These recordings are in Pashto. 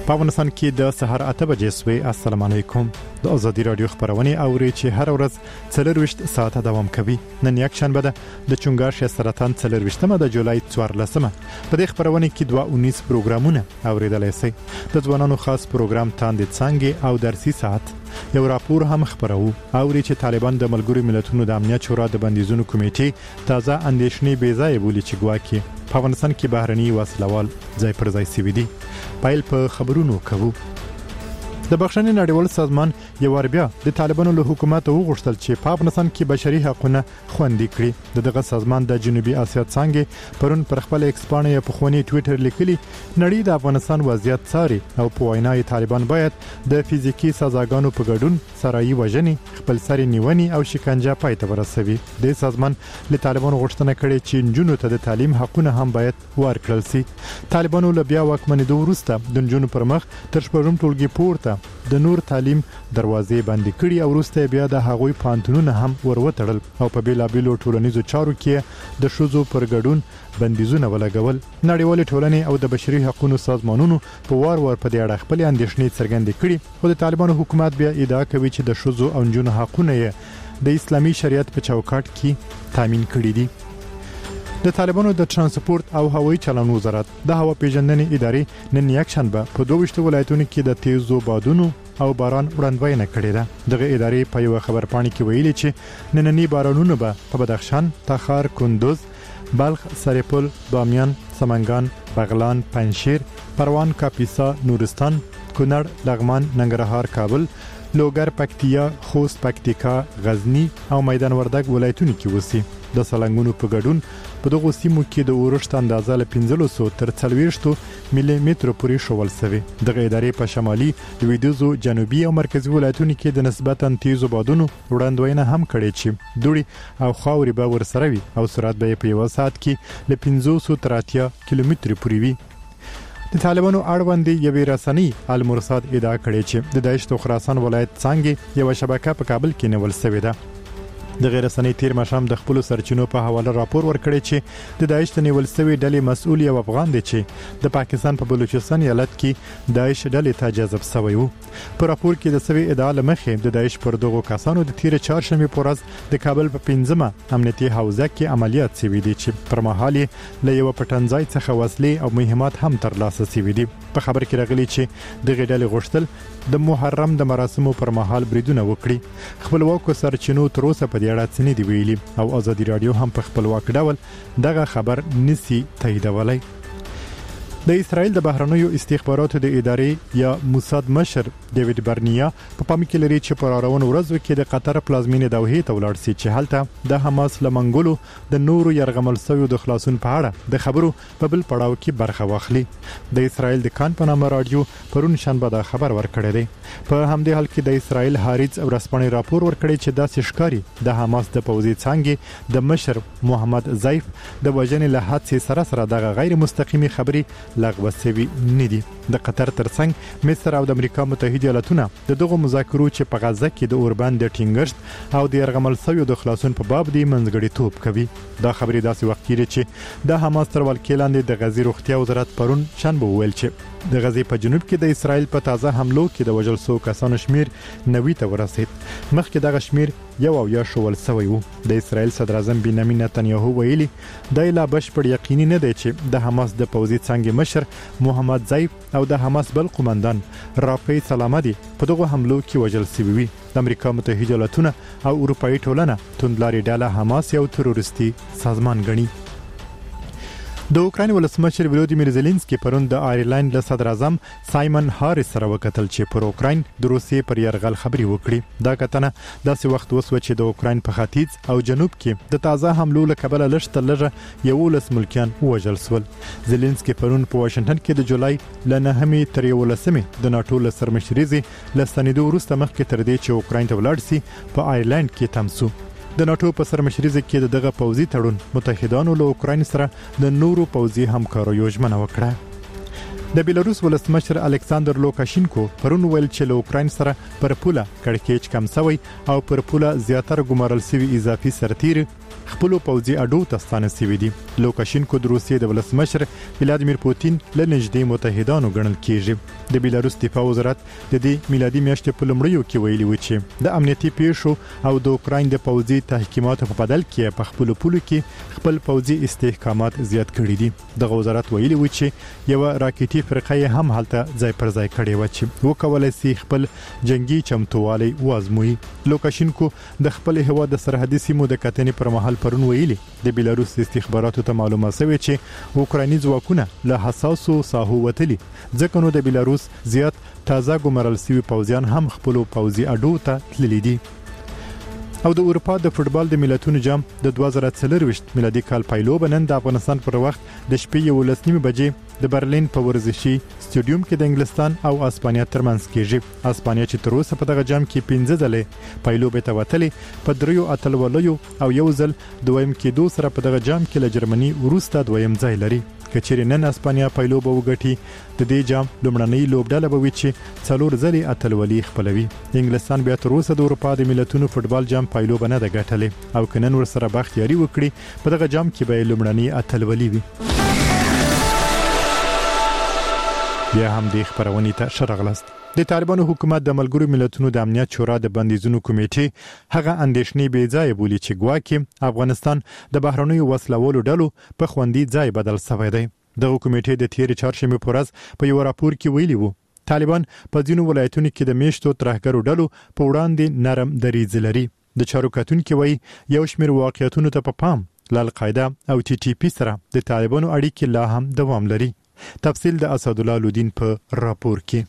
په افغانستان کې د سحر 8 بجې سوي. السلام علیکم. د ازادي رادیو خبرونه اوري چې هر ورځ 24 ساعته دوام کوي. نن یک شنبه ده د چونګار سرطان 24مه د جولای 14مه. په دې خبرونه کې 219 پروګرامونه اوریدلای شي. د ځوانانو خاص پروګرام تاندې څنګه او درسي ساعت یو راپور هم خبرو اوري چې طالبان د ملګرو ملتونو د امنیت شورا د بندیزونو کمیټې تازه اندېښنې بې ځای بولی چې ګواکي په افغانستان کې بهرني وسلوال ځای پر ځای سوي دي. پایل په خبرونو کوو. د بخښنې نړیوال سازمان یو ور بیا د طالبانو له حکومت وغوښتل چې په افغانستان کې بشري حقوقونه خوندي کړي. دغه سازمان د جنوبي اسیا څنګه پرون پر خپل ایکس باندې په خوني ټوئیټر لیکلي نړۍ د افغانستان وضعیت څاري او په وینای طالبان باید د فزیکی سزاګانو په ګډون سرایي وژنې خپل سری نیونی او شکنجه پای ته ورسوي. د سازمان له طالبانو غوښتنه کړې چې جنونو ته د تعلیم حقونه هم باید ورکړل شي. طالبانو له بیا واکمنېدو وروسته د جنونو پر مخ تر شپږم ټولګي پورته د نور تعلیم دروازې بندې کړي او وروسته بیا د هغوی پانتونونه هم وروتړل او په بیلابیلو ټولنیزو چارو کې د شوزو پر ګډون بندیزونه ولګول. نړیوال ټولنې او د بشري حقوقو سازمانونو په وار په دې اړه خپل اندېښنې څرګندې کړي خو د طالبانو حکومت بیا ادعا کوي چې د شوزو او جنونو حقونه د اسلامي شریعت په چوکاټ کې تامین کړي دي. د طالبانو د ترانسپورت او هوایي چلند وزارت د هوا پیژندنې ادارې نن یک شنبه په 22 ولایتونو کې د تیزو بادونو او باران وړاندوینه کړې ده. دغه ادارې په یو خبرپاڼه کې ویلي چې نننی بارانونه به په بدخشان، تخار، کندوز، بلخ، سرپل، بامیان، سمنګان، بغلان، پنجشیر، پروان، کاپیسا، نورستان، کونړ، لغمان، ننګرهار، کابل، لوګر، پکتیا، خوست، پکتیکا، غزنی او میدان وردګ ولایتونو کې وسی. د سلنګونو په ګډون په دغه سیمو کې د اورښت اندازه له 1500 تر 40 ملي متر پورې شول سوي. دغه ادارې په شمالي، لویدیځو، جنوبي او مرکزي ولایتونو کې د نسبتاً تیزو بادونو وړاندوینه هم کړې چې دوړي او خاوري به ورسره وي او سرعت به په یو ساعت کې له 500 تر 80 کیلومتر پورې وي. د طالبانو اړوند یوې رسنۍ المرصاد ادعا کړې چې د داعش د خراسان ولایت څنګه یو شبکه په کابل کې نیول شوې ده. د غیر رسنۍ تیر مشام د خپل سرچینو په حواله راپور ورکړی چې د داعش د نیول شوی ډلې مسؤل یو افغان دی چې د پاکستان په بلوچستان ایالت کې داعش ډلې ته جذب شوی وو. په راپور کې د سوي ادعا لمخې د داعش پر دغو کسانو د تیر چهارشنبه په ورځ د کابل په 5مه امنیتي حوزه کې عملیات شوي دي چې پر مهال له یو پټنځای څخه وسلې او مهمات هم ترلاسه شوي دي. په خبر کې راغلي چې دغه ډلې غوښتل د محرم د مراسمو پر مهال بریدونه وکړي. خپلواکو سرچینو تر اوسه په دې اړه څه نه دی ویلي او ازادي رادیو هم په خپلواک ډول دغه خبر نسی تاییدولای. د اسرائیل د بهرنیو استخباراتو د ادارې یا موساد مشر ډیوډ برنیا په پام کې لري چې پر اړون ورځو کې د قطر پلازمینې دوحې ته ولاړ شي چې هلته د حماس لمنګلو د نورو يرغمل شویو د خلاصون په اړه د خبرو په بل پړاو کې برخه واخلي. د اسرائیل د کان په نامه رادیو پرون شنبه دا خبر ورکړی دی. په همدې حال کې د اسرائیل هاریز ورسپانې راپور ورکړی چې داسې ښکاری د حماس د پوځي څنګه د مشر محمد زیف د وژنې له حادثې سره دغه غیر مستقیمي خبري لغوه شوی نه دي. د قطر ترڅنګ مصر او د امریکا متحده ایالاتونه د دغه مذاکرو چې په غزه کې د اوربان د ټینګښت او د يرغمل شویو د خلاصون په باب دی منځګړیتوب کوي. دا خبري داسې وخت کې چې د حماس تر ولکې لاندې د غزې روغتیا وزارت پرون شنبه ویل چې د غزې په جنوب کې د اسرائیل په تازه حملو کې د وژل شوو کسانو شمیر 90 ته ورسید. مخکې دغه شمیر یا شول سوی وو. د اسرائیل صدر اعظم بنیامین نتنیاهو ویلي دا لا بشپړ یقیني نه دی چې د حماس د پوځي څنګه مشر محمد زیف او د حماس بل قومندان رافی سلامتی په دغه حملو کې وژل شوی وي. د امریکا متحده ایالاتونه او اروپאי ټولنه توندلاري ډله حماس یو تروریستي سازمان ګڼي. د اوکراین ولسمشر ولودیمیر زيلنسکي پرون د آیرلند له صدر اعظم سایمن هاریس سره وکتل چې پر اوکراین د روسیې پر يرغل خبري وکړي. دا کتنه داسې وخت وسو چې د اوکراین په ختیځ او جنوب کې د تازه حملو له کبله لږ 11 ملکیان وژل شول. زيلنسکي پرون په واشنگټن کې د جولای ل 9 تر 11 د ناتو له سرمشريزي لسنیدو وروسته مخکې تر دې چې اوکراین ته ولاړ شي په آیرلند کې تمسو. د ناتو په سرمشريزه کې دغه پوځي تړون متحدانو له اوکراین سره د نورو پوځي همکاریو ژمنه وکړه. د بیلاروس ولسمشر الکساندر لوکاشینکو پرون ویل چې له اوکراین سره پر پوله کړکېچ کم شوی او پر پوله زیاتره ګمارل شوی اضافي سرتیر خپل پوځي اډو ته ستانه شوی دی. لوکاشینکو د روسیې د ولسمشر ولادیمیر پوتین له نږدې متحدانو ګڼل کیږي. د بیلاروس دفاع وزارت د دې میلادي میاشتې په لومړیو کې ویلي و چې د امنیتي پیښو او د اوکراین د پوځي تحقیقاتو په بدل کې په خپل پولو کې خپل پوځي استحکامات زیات کړي دي. د وزارت ویلي و چې یو راکټي فرقه هم هلته ځای پر ځای کړي و چې وکولای شي خپل جنگي چمتووالی وازموي. لوکاشینکو د خپل هیواد د سرحدي سیمو د کتنې پر مهال پرون ویلي د بیلاروس استخباراتو ته معلومه شوې چې اوکرایني ځواکونه له حساسو ساحو وتلي، ځکه نو د بیلاروس زیات تازه ګمارل شوي پوځیان هم خپل پوځي اډو ته تللي دي. او د اروپا د فوتبال د ملتونو جام د 2024 میلادي کال پایلوب نن د افغانستان پر وخت د شپې 11:30 بجې د برلین په ورزشي سټډیوم کې د انګلستان او اسپانیا ترمنځ کېږي. اسپانیا چې تر اوسه په دغه جام کې 15 ځله پایلوب ته وتلې په دریو اتلولیو او یو ځل دویم کېدو سره په دغه جام کې له جرمني وروسته دویم ځای لري. کچېر نن اسپانیا پایلوب وګټي د دې جام لومړنۍ لوبډله به وي چې څلور ځلې اتلولي خپلوي. انګلستان بیا تر اوسه د اروپا د ملتونو فوتبال جام پایلوب نه د ګټلې او کنن ور سره بختیاري وکړي په دغه جام کې به لومړنۍ اتلولي وي. بیا هم د خبرونې ته شرغلست. د طالبانو حکومت د ملګرو ملتونو د امنیت شورا د بندیزونو کمیټې هغه اندېښنې بې ځای بولي چې ګواکې افغانستان د بهرنیو وسلوالو ډلو په خوندي ځای بدل شوی دی. دغه کمیټې د تیر چهارشنبه په ورځ په یو راپور کې ویلي وو طالبان په ځینو ولایتونو کې د میشتو ترهګرو ډلو په وړاندې نرم دریځ لري. د چارو کتونکو وایي یو شمېر واقعیتونو ته په پام القاعده او TTP سره د طالبانو اړیکې لا هم دوام لري. تفصیل د اسدالله لودین په راپور کې.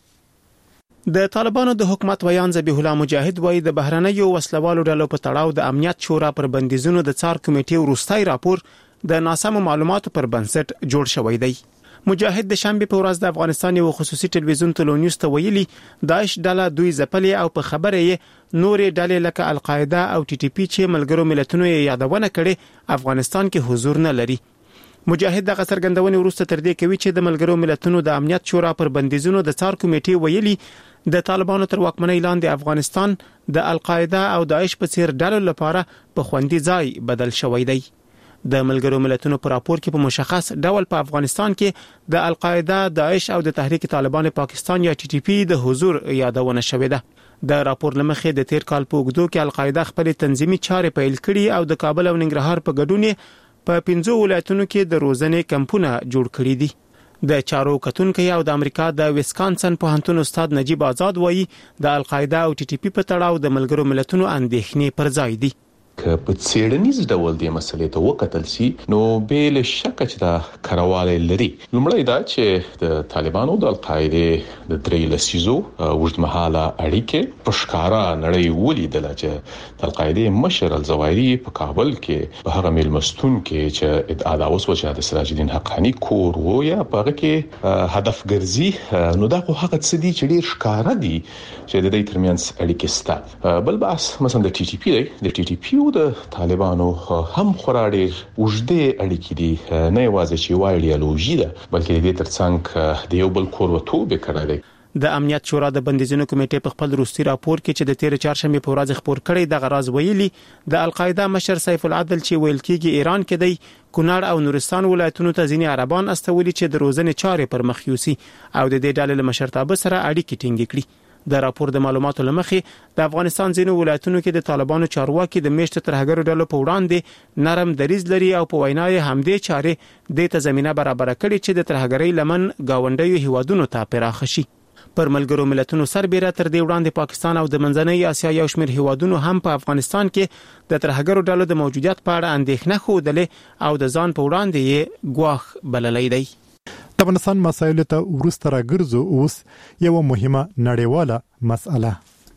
د طالبانو د حکومت ویان ذبیح الله مجاهد وایي د بهرنیو وسلوالو ډلو په تړاو د امنیت شورا پر بندیزونو د څار کمیټې وروستي راپور د ناسمو معلوماتو پر بنسټ جوړ شوی دی. مجاهد د شنبه په ورځ د افغانستان یو خصوصي ټلویزیون تلونیوز ته ویلي داعش ډله دوی ځپلې او په خبره یې نورې ډلې لکه القاعده او TTP چې ملګرو ملتونو یې یادونه کړې افغانستان کې حضور نه لري. مجاهد د څرګندونې وروسته تر دې کوي چې د ملګرو ملتونو د امنیت شورا پر بندیزونو د څار کمیټې ویلي د طالبانو تر واکمنۍ لاندې افغانستان د القاعده او داعش په څیر ډلو لپاره په خوندي ځای بدل شوی دی. د ملګرو ملتونو په راپور کې په مشخص ډول په افغانستان کې د القاعده، داعش او د تحریک طالبان پاکستان یا TTP د حضور یادونه شوې ده. د راپور لمخې د تیر کال په اوږدو کې القاعده خپل تنظیمي چارې پیل کړي او د کابل او ننګرهار په ګډون په 15 ولایتونو کې د روزنې کمپونه جوړ کړي دي. د چارو کتونکو او د امریکا د ویسکانسن پوهنتون استاد نجیب آزاد وایي د القاعده او TTP په تړاو د ملګرو ملتونو اندېښنې پر ځای دي. که په څېړنیز ډول د مسلې ته وکتل شي نو بل شک چې دا کارواله لري. لومړی دا چې د طالبانو د القاعده د درې لسیزو وژدمحاله اړیکې په ښکارا نړۍ ولیدل چې د القاعده مشر الزوایری په کابل کې په هغه میلمستون کې چې ادعا دا اوس وجه د سراج الدین حقانی کور وو یا په کې هدف ګرځي نو دا خو هغه څه دي چې ډیر ښکارا دي چې د دې ترمنځ اړیکې سته. بل بحث مثلا د TTP دی. د TTP د طالبانو هم خورا ډېر اوږدې اړیکې دي، نه یوازې چې یو ایډیالوژي ده بلکې د دې ترڅنګ د یو بل کوربتوب کړی دی. د امنیت شورا د بندیزونو کمیټې په خپل وروستي راپور کې چې د تیر چهارشنبه په ورځ خبر کړی د غراز ویلي د القاعده مشر سیف العدل چې ویل کېږي ایران کې دی کونړ او نورستان ولایتونو ته ځینې عربان استولي چې د روزنې چارې پر مخ یوسي او د دې ډلې له مشرتابه سره اړیکې ټینګې کړي. د راپور د معلوماتو لمخې د افغانستان ځینو ولایتونو کې د طالبانو چارواکي د میشت ترهګرو ډلو په وړاندې نرم دریځ لري او په وینای همدې چارې د ته زمينه برابر کړي چې د ترهګرۍ لمن گاونډیو هیوادونو ته پراخ شي. پر ملګرو ملتونو سربېره تر دې وړاندې پاکستان او د منځنۍ اسیا یو شمېر هیوادونو هم په افغانستان کې د ترهګرو ډلو د موجودیت په اړه اندېښنه خوده او د ځان په وړاندې یې ګواښ بللی دی. د افغانستان مسایلو ته ورسته راګرځو اوس یو مهمه نړیواله مسأله.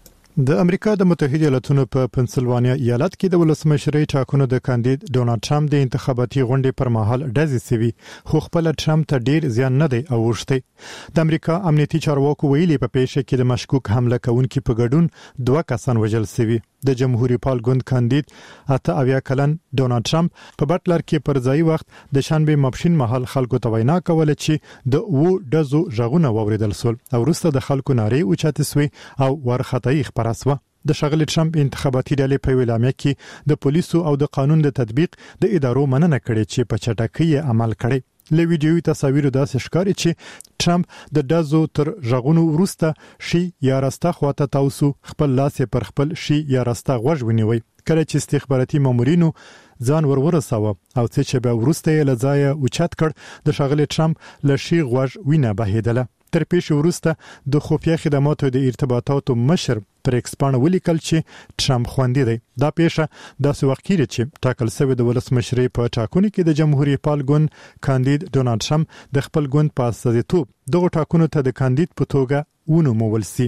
د امریکا د متحده ایالاتونو په پنسلوانیا ایالت کې د ولسمشرۍ ټاکنو د کاندید ډونالد ټرمپ د انتخاباتي غونډې پر مهال ډزې سوي خو خپل ټرمپ ته ډیر زیان نه دی اوښتی. د امریکا امنیتي چارواکو ویلي په پیښه کې د مشکوک حمله کوونکو په ګډون 2 کسان وژل شوي. د جمهوریت پال ګوند کاندید 88 کلن ډونالد ټرمپ په بټلر کې پر ځای وخت د شنبه ماپښین مهال خلکو ته وینا کوله چې د و ډزو ژغونه ووریدل سول او وروسته د خلکو نارې اوچتې سوې او ورختای خبره سوه. د ښاغلي ټرمپ انتخاباتي ډلې په ویلامه کې د پولیسو او د قانون د تطبیق د ادارو مننه کړې چې په چټکۍ عمل کړي. له ویډیوي تصاویرو داسې ښکاري چې ټرمپ د دازو تر ژغونو وروسته شي یا راسته خواته تاوسو خپل لاس پر خپل شي یا راسته غوږ ونیوي کله چې استخباراتي مامورینو ځان ورساوه او چې به وروسته له ځایه اوچت کړ د ښاغلي ټرمپ له شي غوږ وینه بهیدله. تر پیښې وروسته د خفیه خدماتو د ارتباطاتو مشر پر ایکس باندې ولیکل چې ټرمپ خوندي دی. دا پیښه داسې وخت کې چې ټاکل شوی د ولسمشرۍ په ټاکنو کې د جمهوریت پال ګوند کاندید ډونالد ټرمپ د خپل ګوند په استازیتوب دغه ټاکنو ته د کاندید په توګه ونومول شي.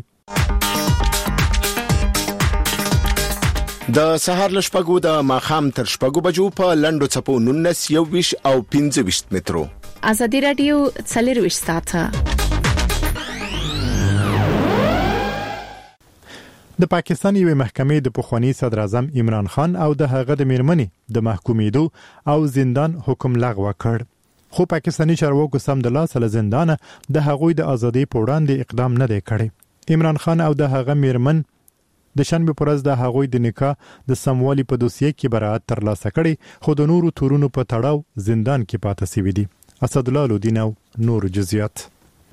د سهار لشپګو د ماخام تر شپګو بجو په لندو چپو 19 21 او 25 مترو. ازادي رادیو 24 ساعته. د پاکستان یوې محکمې د پخوانی صدر اعظم عمران خان او د هغه د میرمنې د محکومیدو او زندان حکم لغوه کړ. خو پاکستانی چارواکو سم د لاس له زندان د هغوی د ازادۍ په وړاندې اقدام نه دی کړی. عمران خان او د هغه میرمن د شنبه پر ورځ د هغوی د نکاح د سموالي په دوسیه کې براءت ترلاسه کړي خو د نورو تورونو په تړاو زندان کې پاتې شوی دی. اسد الله لودین او نور جزئیات.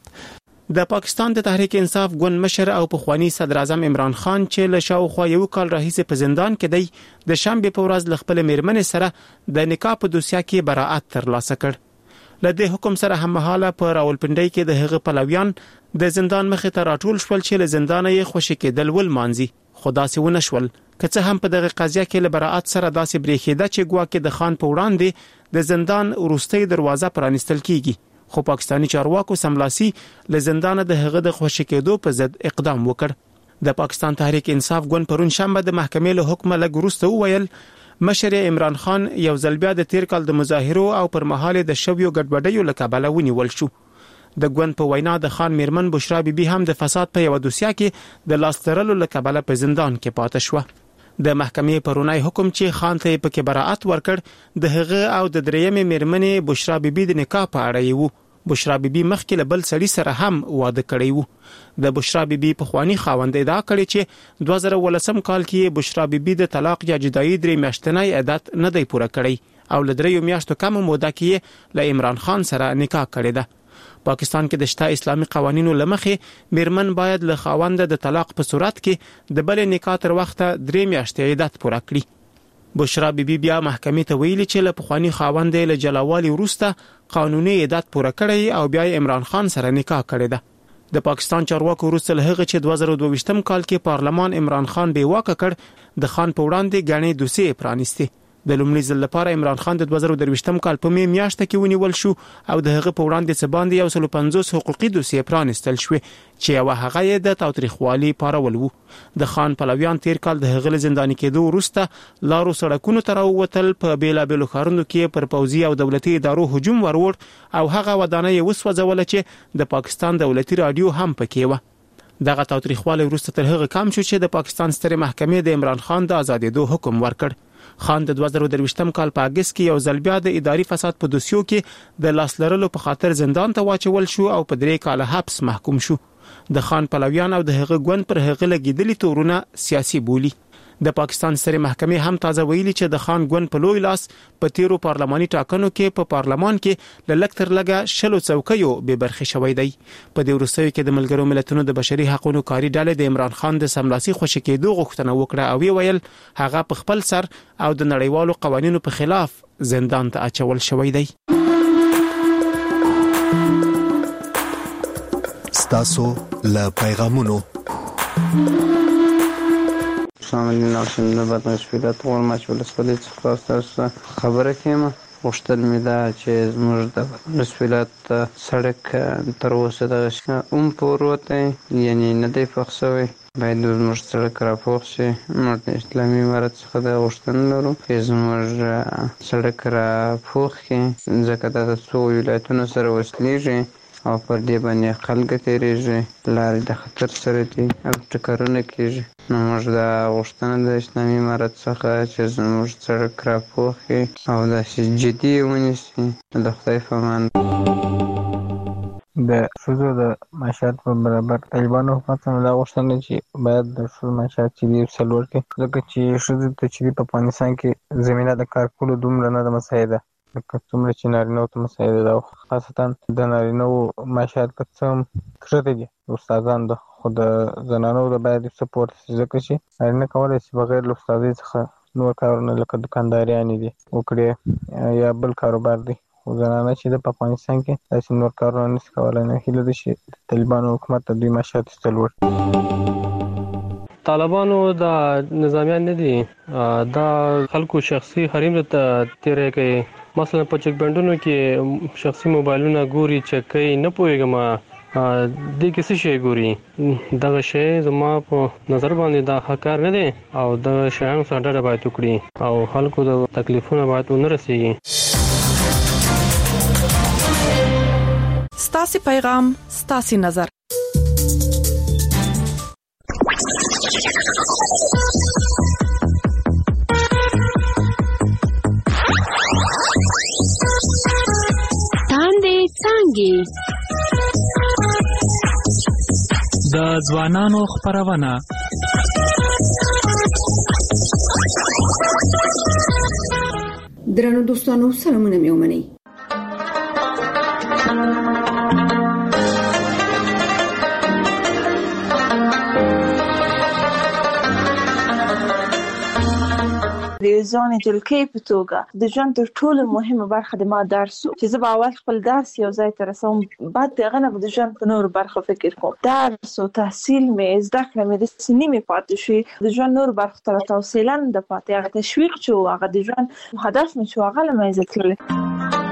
د پاکستان د تحریک انصاف ګوند مشر او پخوانی صدر اعظم عمران خان چې له شاوخوا یو کال راهیسې په زندان کې دی د شنبه په ورځ ل خپل میرمنې سره د نکاح په دوسیه کې براءت ترلاسه کړ. له دې حکم سره هممهاله په راولپنډۍ کې د هغه پلویان د زندان مخې ته راټول شول چې له زندان یې خوشی کېدل ول مانځي خو داسې ونه شول. که څه هم په دغه قضیه کې له براءت سره داسې بریښېده چې ګواکې د خان په وړاندې د زندان وروستۍ دروازه پرانیستل کیږي خو پاکستانی چارواکو سملاسي له زندان د هغه د خوشی کېدو په ضد اقدام وکړ. د پاکستان تحریک انصاف ګوند پرون شنبه د محکمې له حکم لږ وروسته وویل مشر عمران خان یو ځل بیا د تیر کال د مظاهرو او پر مهال د شویو ګډوډیو له کبله ونیول شو. د ګوند په وینا د خان میرمن بشرا بیبي هم د فساد په یو دوسیه کې د لاس ترلو له کبله په زندان کې پاتې شو. د محکمې پرونی حکم چې خان ته په کې براءت ورکړ د هغه او د درېمې میرمنې بشرا بیبي د نکاح په اړه یو. بشرا بیبي مخکې له بل سړي سره هم واده کړی وو. د بشرا بیبي په خواني خاوند ادعا کړې چې 2018 کال کې بشرا بیبي د طلاق یا جدایي درې میاشتنۍ عدت نه دی پوره کړی او له 3 میاشتو کم موده کې له عمران خان سره نکاح کړی ده. پاکستان کې د شته اسلامي قوانینو لمخې میرمن باید له خاوند د طلاق په صورت کې د بل نکاح تر وخته 3 میاشتې عدت پوره کړي. بشرا بیبي بیا محکمې ته ویلي چې له پخوانی خاوند له جلاوالي وروسته قانوني عدت پوره کړی او بیا عمران خان سره نکاح کړی ده. د پاکستان چارواکو وروسته له هغه چې 2022 کال کې پارلمان عمران خان بې واکه کړ د خان په وړاندې غاڼې دوسیه پرانیستي. د لومړي ځل لپاره عمران خان د 2023 کال په میاشت کې ونیول شو او د هغه په وړاندې څه باندې 150 حقوقي دوسیه پرانیستل شو چې یو هغه یې د تاوتریخوالي پارول وو. د خان پلویان تیر کال د هغه زنداني کېدو وروسته لارو سړکونو ته راووتل په بیلابېلو ښارونو کې پر پوځي او دولتي ادارو هجوم ورور او هغه ودانۍ وسوځول چې د پاکستان دولتي رادیو هم پکې و. دغه تاوتریخوالي وروسته تر هغه کم شو چې د پاکستان ستره محکمې د عمران خان د آزادېدو حکم ورکړ. خان د 2023 کال په اگست کې یو ځل بیا د اداري فساد په دوسیو کې د لاس لرلو په خاطر زندان ته واچول شو او په 3 کال حبس محکوم شو. د خان پلویان او د هغه ګوند پر هغه لګیدلي تورونه سیاسي بولی. د پاکستان ستره محکمې هم تازه ویلي چې د خان ګوند په لوی لاس په تیرو پارلماني ټاکنو کې په پارلمان کې ل لکتر لګه شلو څوکیو به برخه شوې دی. په دې وروستیو کې د ملګرو ملتونو د بشري حقوقو کاری ډلې د عمران خان د سملاسي خوشی کېدو غوښتنه وکړه او ویل هغه په خپل سر او د نړیوالو قوانینو په خلاف زندان ته اچول شوې دی. ستاسو له پیغامونو سامعین ناشم د بدن مسؤلیت غوړ مچول سولې څخه خبره کېمه غوښتل مې دا چې زموږ د مسؤلیت سړک تر اوسه د پوروته یعنی نه دی فخصوي باید زموږ سړک راپوخ شي. موږ د اسلامي امارت څخه د غوښتنه لرو چې زموږ سړک راپوخ کړي ځکه دا د څو ولایتونو سره وصلېږي او پر دې باندې خلک تیریږي لارې د خطر سره دي او ټکرونه کېږي. نو موږ دا غوښتنه د اسلامي امارت څخه چې زموږ سړک راپوخ کړي او داسې جدي ونیسي. د خدای په امان. د ښځو د معاشات په برابر طالبانو حکومت نه دا غوښتنه چې باید د ښځو معاشات چې دی څلور کې ځکه چې ښځو ته چې په افغانستان کې زمينه د کار کولو دومره نه د مساعده لکه څومره چې نارینه ته مساعده ده، خاصتا د نارینه معاشات که څه کښته دي استادان ده، خو د زنانو د باید سپورت ځکه چې نارینه کولای شي بغیر له استادۍ څخه نور کارونه لکه دکانداریانې دي وکړي یا بل کاروبار دی، خو زنانه چې په افغانستان کې داسې نور کارونه نشي کولای. نه هیله ده چې طالبانو حکومت د دوی معاشات څلور طالبانو د نظامیان نه دي دا خلکو شخصي حریم ته تیرې کوي، مثلا په چک بندونو کې شخصي موبایلونه ګوري چې کوي نه پوهیږم د کیسه شی ګوري، دغه شی زما په نظر باندې دا حقار نه دي او د شیانو سره ډډه باید وکړي او خلکو د تکلیفونو باید ونه رسیږي. ستاسو پیغام ستاسو نظر. تاندې څنګه د ځوانانو خبرونه درنو دوستانو سلامونه مې ومنئ. د ځان جلکې په توګه د ژوند تر ټولو مهمه برخه د ما درس چې زه به اول خپل درس یو ځای ته رسوم، بعد دغه نه د ژوند په نور برخه فکر کوم. درس او تحصیل مې زده کړم د سنیمې پاتې شي د ژوند نور برخه ته توسيلن د پاتې هغه تشویق چې هغه د ژوند هدف مې شو هغه لمایزه کړل.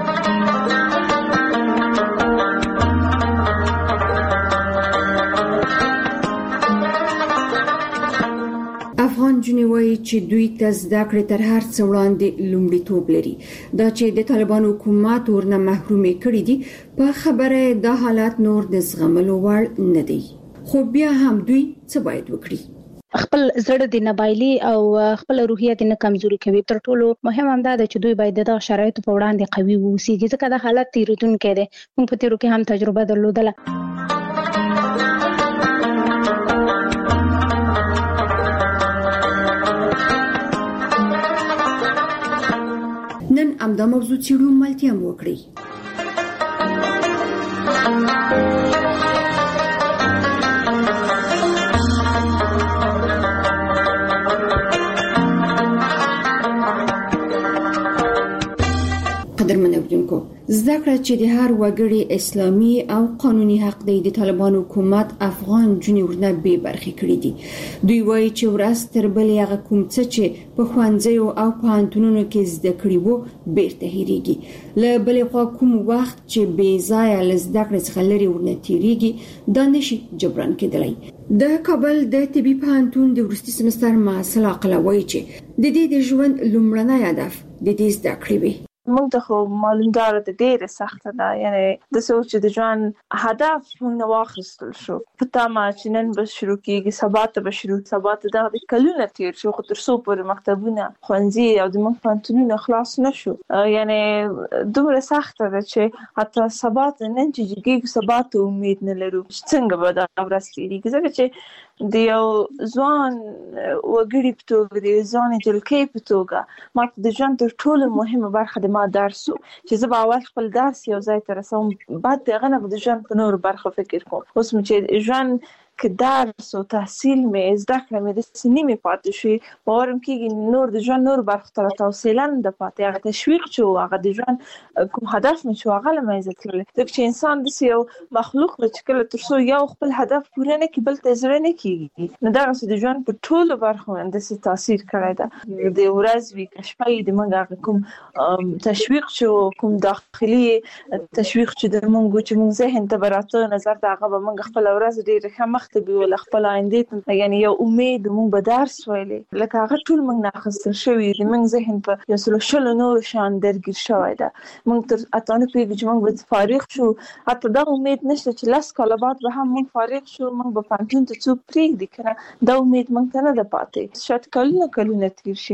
افغان جنوي چې دوی ته زده کړې تر هر څه وړاندې لومړیتوب لري، دا چې د طالبانو حکومت ورنه محرومې کړې دي په خبره د حالات نور د زغملو وړ نه دي، خو بیا هم دوی څه باید وکړي؟ خپل زړه د نبایلی او خپل روحیه د نه کمزوري کوي. تر ټولو مهم هم دا ده چې دوی باید د شرایطو په وړاندې قوي ووسیږي ځکه د حالت تیریدونکي دي. موږ په تیرو کې هم تجربه درلودله. نن امدا موضوع چیرو ملتیا وکړي. قدرمن اوریدونکو، زده کړه چې د هر وګړي اسلامي او قانوني حق دی د طالبانو حکومت افغان جنورونه به برخې کړې دي. دوی وایي چې ورځ تر بلې هغه کوم څه چې په ښوونځیو او پوهنتونونو کې زده کړي وو بیرته هېریږي. له بلې خوا کوم وخت چې بې ځایه له زده کړې څخه لرې ورنه تېرېږي دا نشي جبران کېدلی. د کابل د طبي پوهنتون د وروستي سمستر محصل عقله وایي چې د دې د ژوند لومړنی هدف د دې زده کړې وي. موږ ته خو معلومدار د ډېر سخت ده، یعنی د سوچ د ژوند هدف موږ نه واخیستل شو په تمه چې نن به شروع کیږي، سبا ته به شروع، سبا ته د کلونه تیر شو خو تر څو پورې مکتبونه ښوونځي او د موږ پوهنتونونه خلاص نشو. یعنی دومره سخت ده چې حتی سبا ته نن چې کیږي سبا ته امید نه لرو څنګه به دا ورځ تیریږي. ځکه چې د یو ځوان وګړي په توګه د ځان جلکې په توګه ما د ژوند تر ټولو مهمه برخه د ما درس چې زه به اول خپل درس یو ځای ته رسوم، بعد دغه نه د ژوند په نور برخه فکر کوم. اوس مې چې ژوند که درس او تحصیل مې زده کړم د سنیمې پاتې شي باورم کېږي نور د ژوند نور برخه ته توسيلن د پاتې هغه تشویق چې هغه د ژوند کوم هدف مې شو هغه لمایزه کړل. ځکه چې انسان د یو مخلوق چې کله تر څو یو خپل هدف پوره نه کړي بل ته زړه نه کېږي، نو دا د ژوند په ټولو برخو باندې تاثیر کړی ده. د ورځ وی کشپې د موږ کوم تشویق چې کوم داخلي تشویق چې د موږ ذهن ته براته نظر دا هغه موږ خپل ورځ ډېر ښه مختبي ول خپل آینده یعنی یو امید موږ به درس ویلې لکه هغه ټول موږ ناخستل شوی د موږ ذهن په یو سلو شلو نور شان درګیر شوی ده. موږ تر اتانه پیږي چې موږ به فارغ شو، حتی دا امید نشته چې لاس کاله بعد به هم موږ فارغ شو موږ به پانتون ته څوک پریږدي کنه، دا امید موږ ته نه ده پاتې. شاید کلونه تیر شي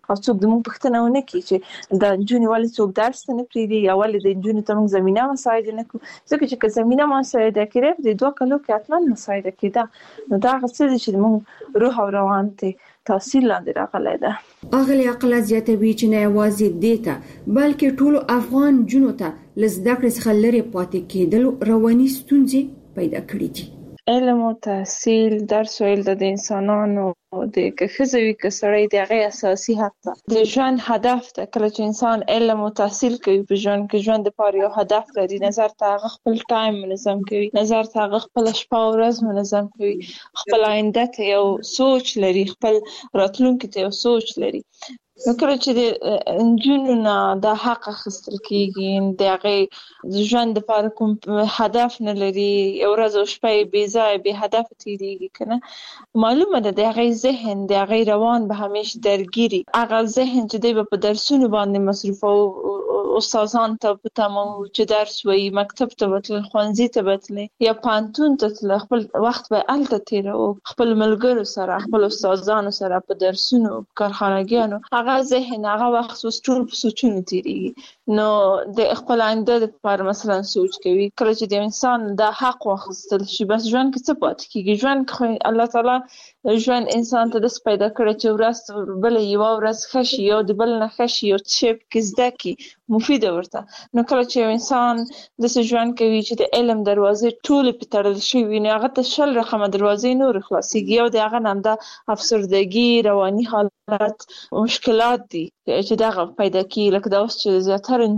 او څوک د موږ پښتنه ونه کوي چې د جونی والي څوک درس نه پریدي یا والي د جونی ته موږ زمينه مساعده نه کوو ځکه چې زمينه مساعده کړي د 2 کلو کې اتمن مساعده کیده نو دا غوښتل چې موږ روح او روان ته تحصیل لاندې راغلی ده. اغلی عقل زیاتوي چې نه یوازې دیته بلکې ټول افغان جنو ته لزده کړې څخه لري پاتې کېدل رواني ستونزې پیدا کړې دي. علم او تحصیل درس ویل د انسانانو د کخزوي کسړی د هغه اساسي حق ده. د ژوند هدف ده. کله چې انسان علم او تحصیل کوي په ژوند کې ژوند لپاره یو هدف لري، نظر ته خپل ټایم منظم کوي، نظر ته خپل شپه او ورځ منظم کوي، خپل آینده ته یو سوچ لري، خپل راتلونکي ته یو سوچ لري. نو کله چې د انجونو نه د حق اخیستل کېږي د هغې ژوند لپاره کوم هدف نه لري، یو ورځ او شپه یې بې ځایه بې هدفه تېرېږي که نه، معلومه ده د هغې ذهن د هغې روان به همیشه درګیري. هغه ذهن چې دی به په درسونو باندې مصروف او استادان ته به تمام چې درس وایي، مکتب ته به تلل، ښوونځي ته به تللی یا پوهنتون ته تلل، خپل وخت به هلته تېروو، خپل ملګرو سره، خپل استادانو سره په درسونو، کارخانګیانو. هغه ذهن هغه وخت اوس ټول په سوچونو تېرېږي. نو د خپل آینده لپاره مثلا سوچ کوي. کله چې د انسان د حق واخیستل شي بس ژوند کې څه پاتې کېږي؟ ژوند کې الله تعالی ژوند انسان ته داسې پیدا کړی چې ورځ بله یوه ورځ ښه شي، یو د بل نه ښه شي، یو څه شی پکې زده کړي مفیده ورته. نو کله چې یو انسان داسې ژوند کوي چې د علم دروازې ټولې پرې تړل شوي وي، نو هغه ته 10 رقمه دروازې نورې خلاصېږي. یو د هغه نه همدا افسردګي، رواني حالت، مشکلات دي چې دغه پیدا کېږي. لکه دا اوس چې زیاتره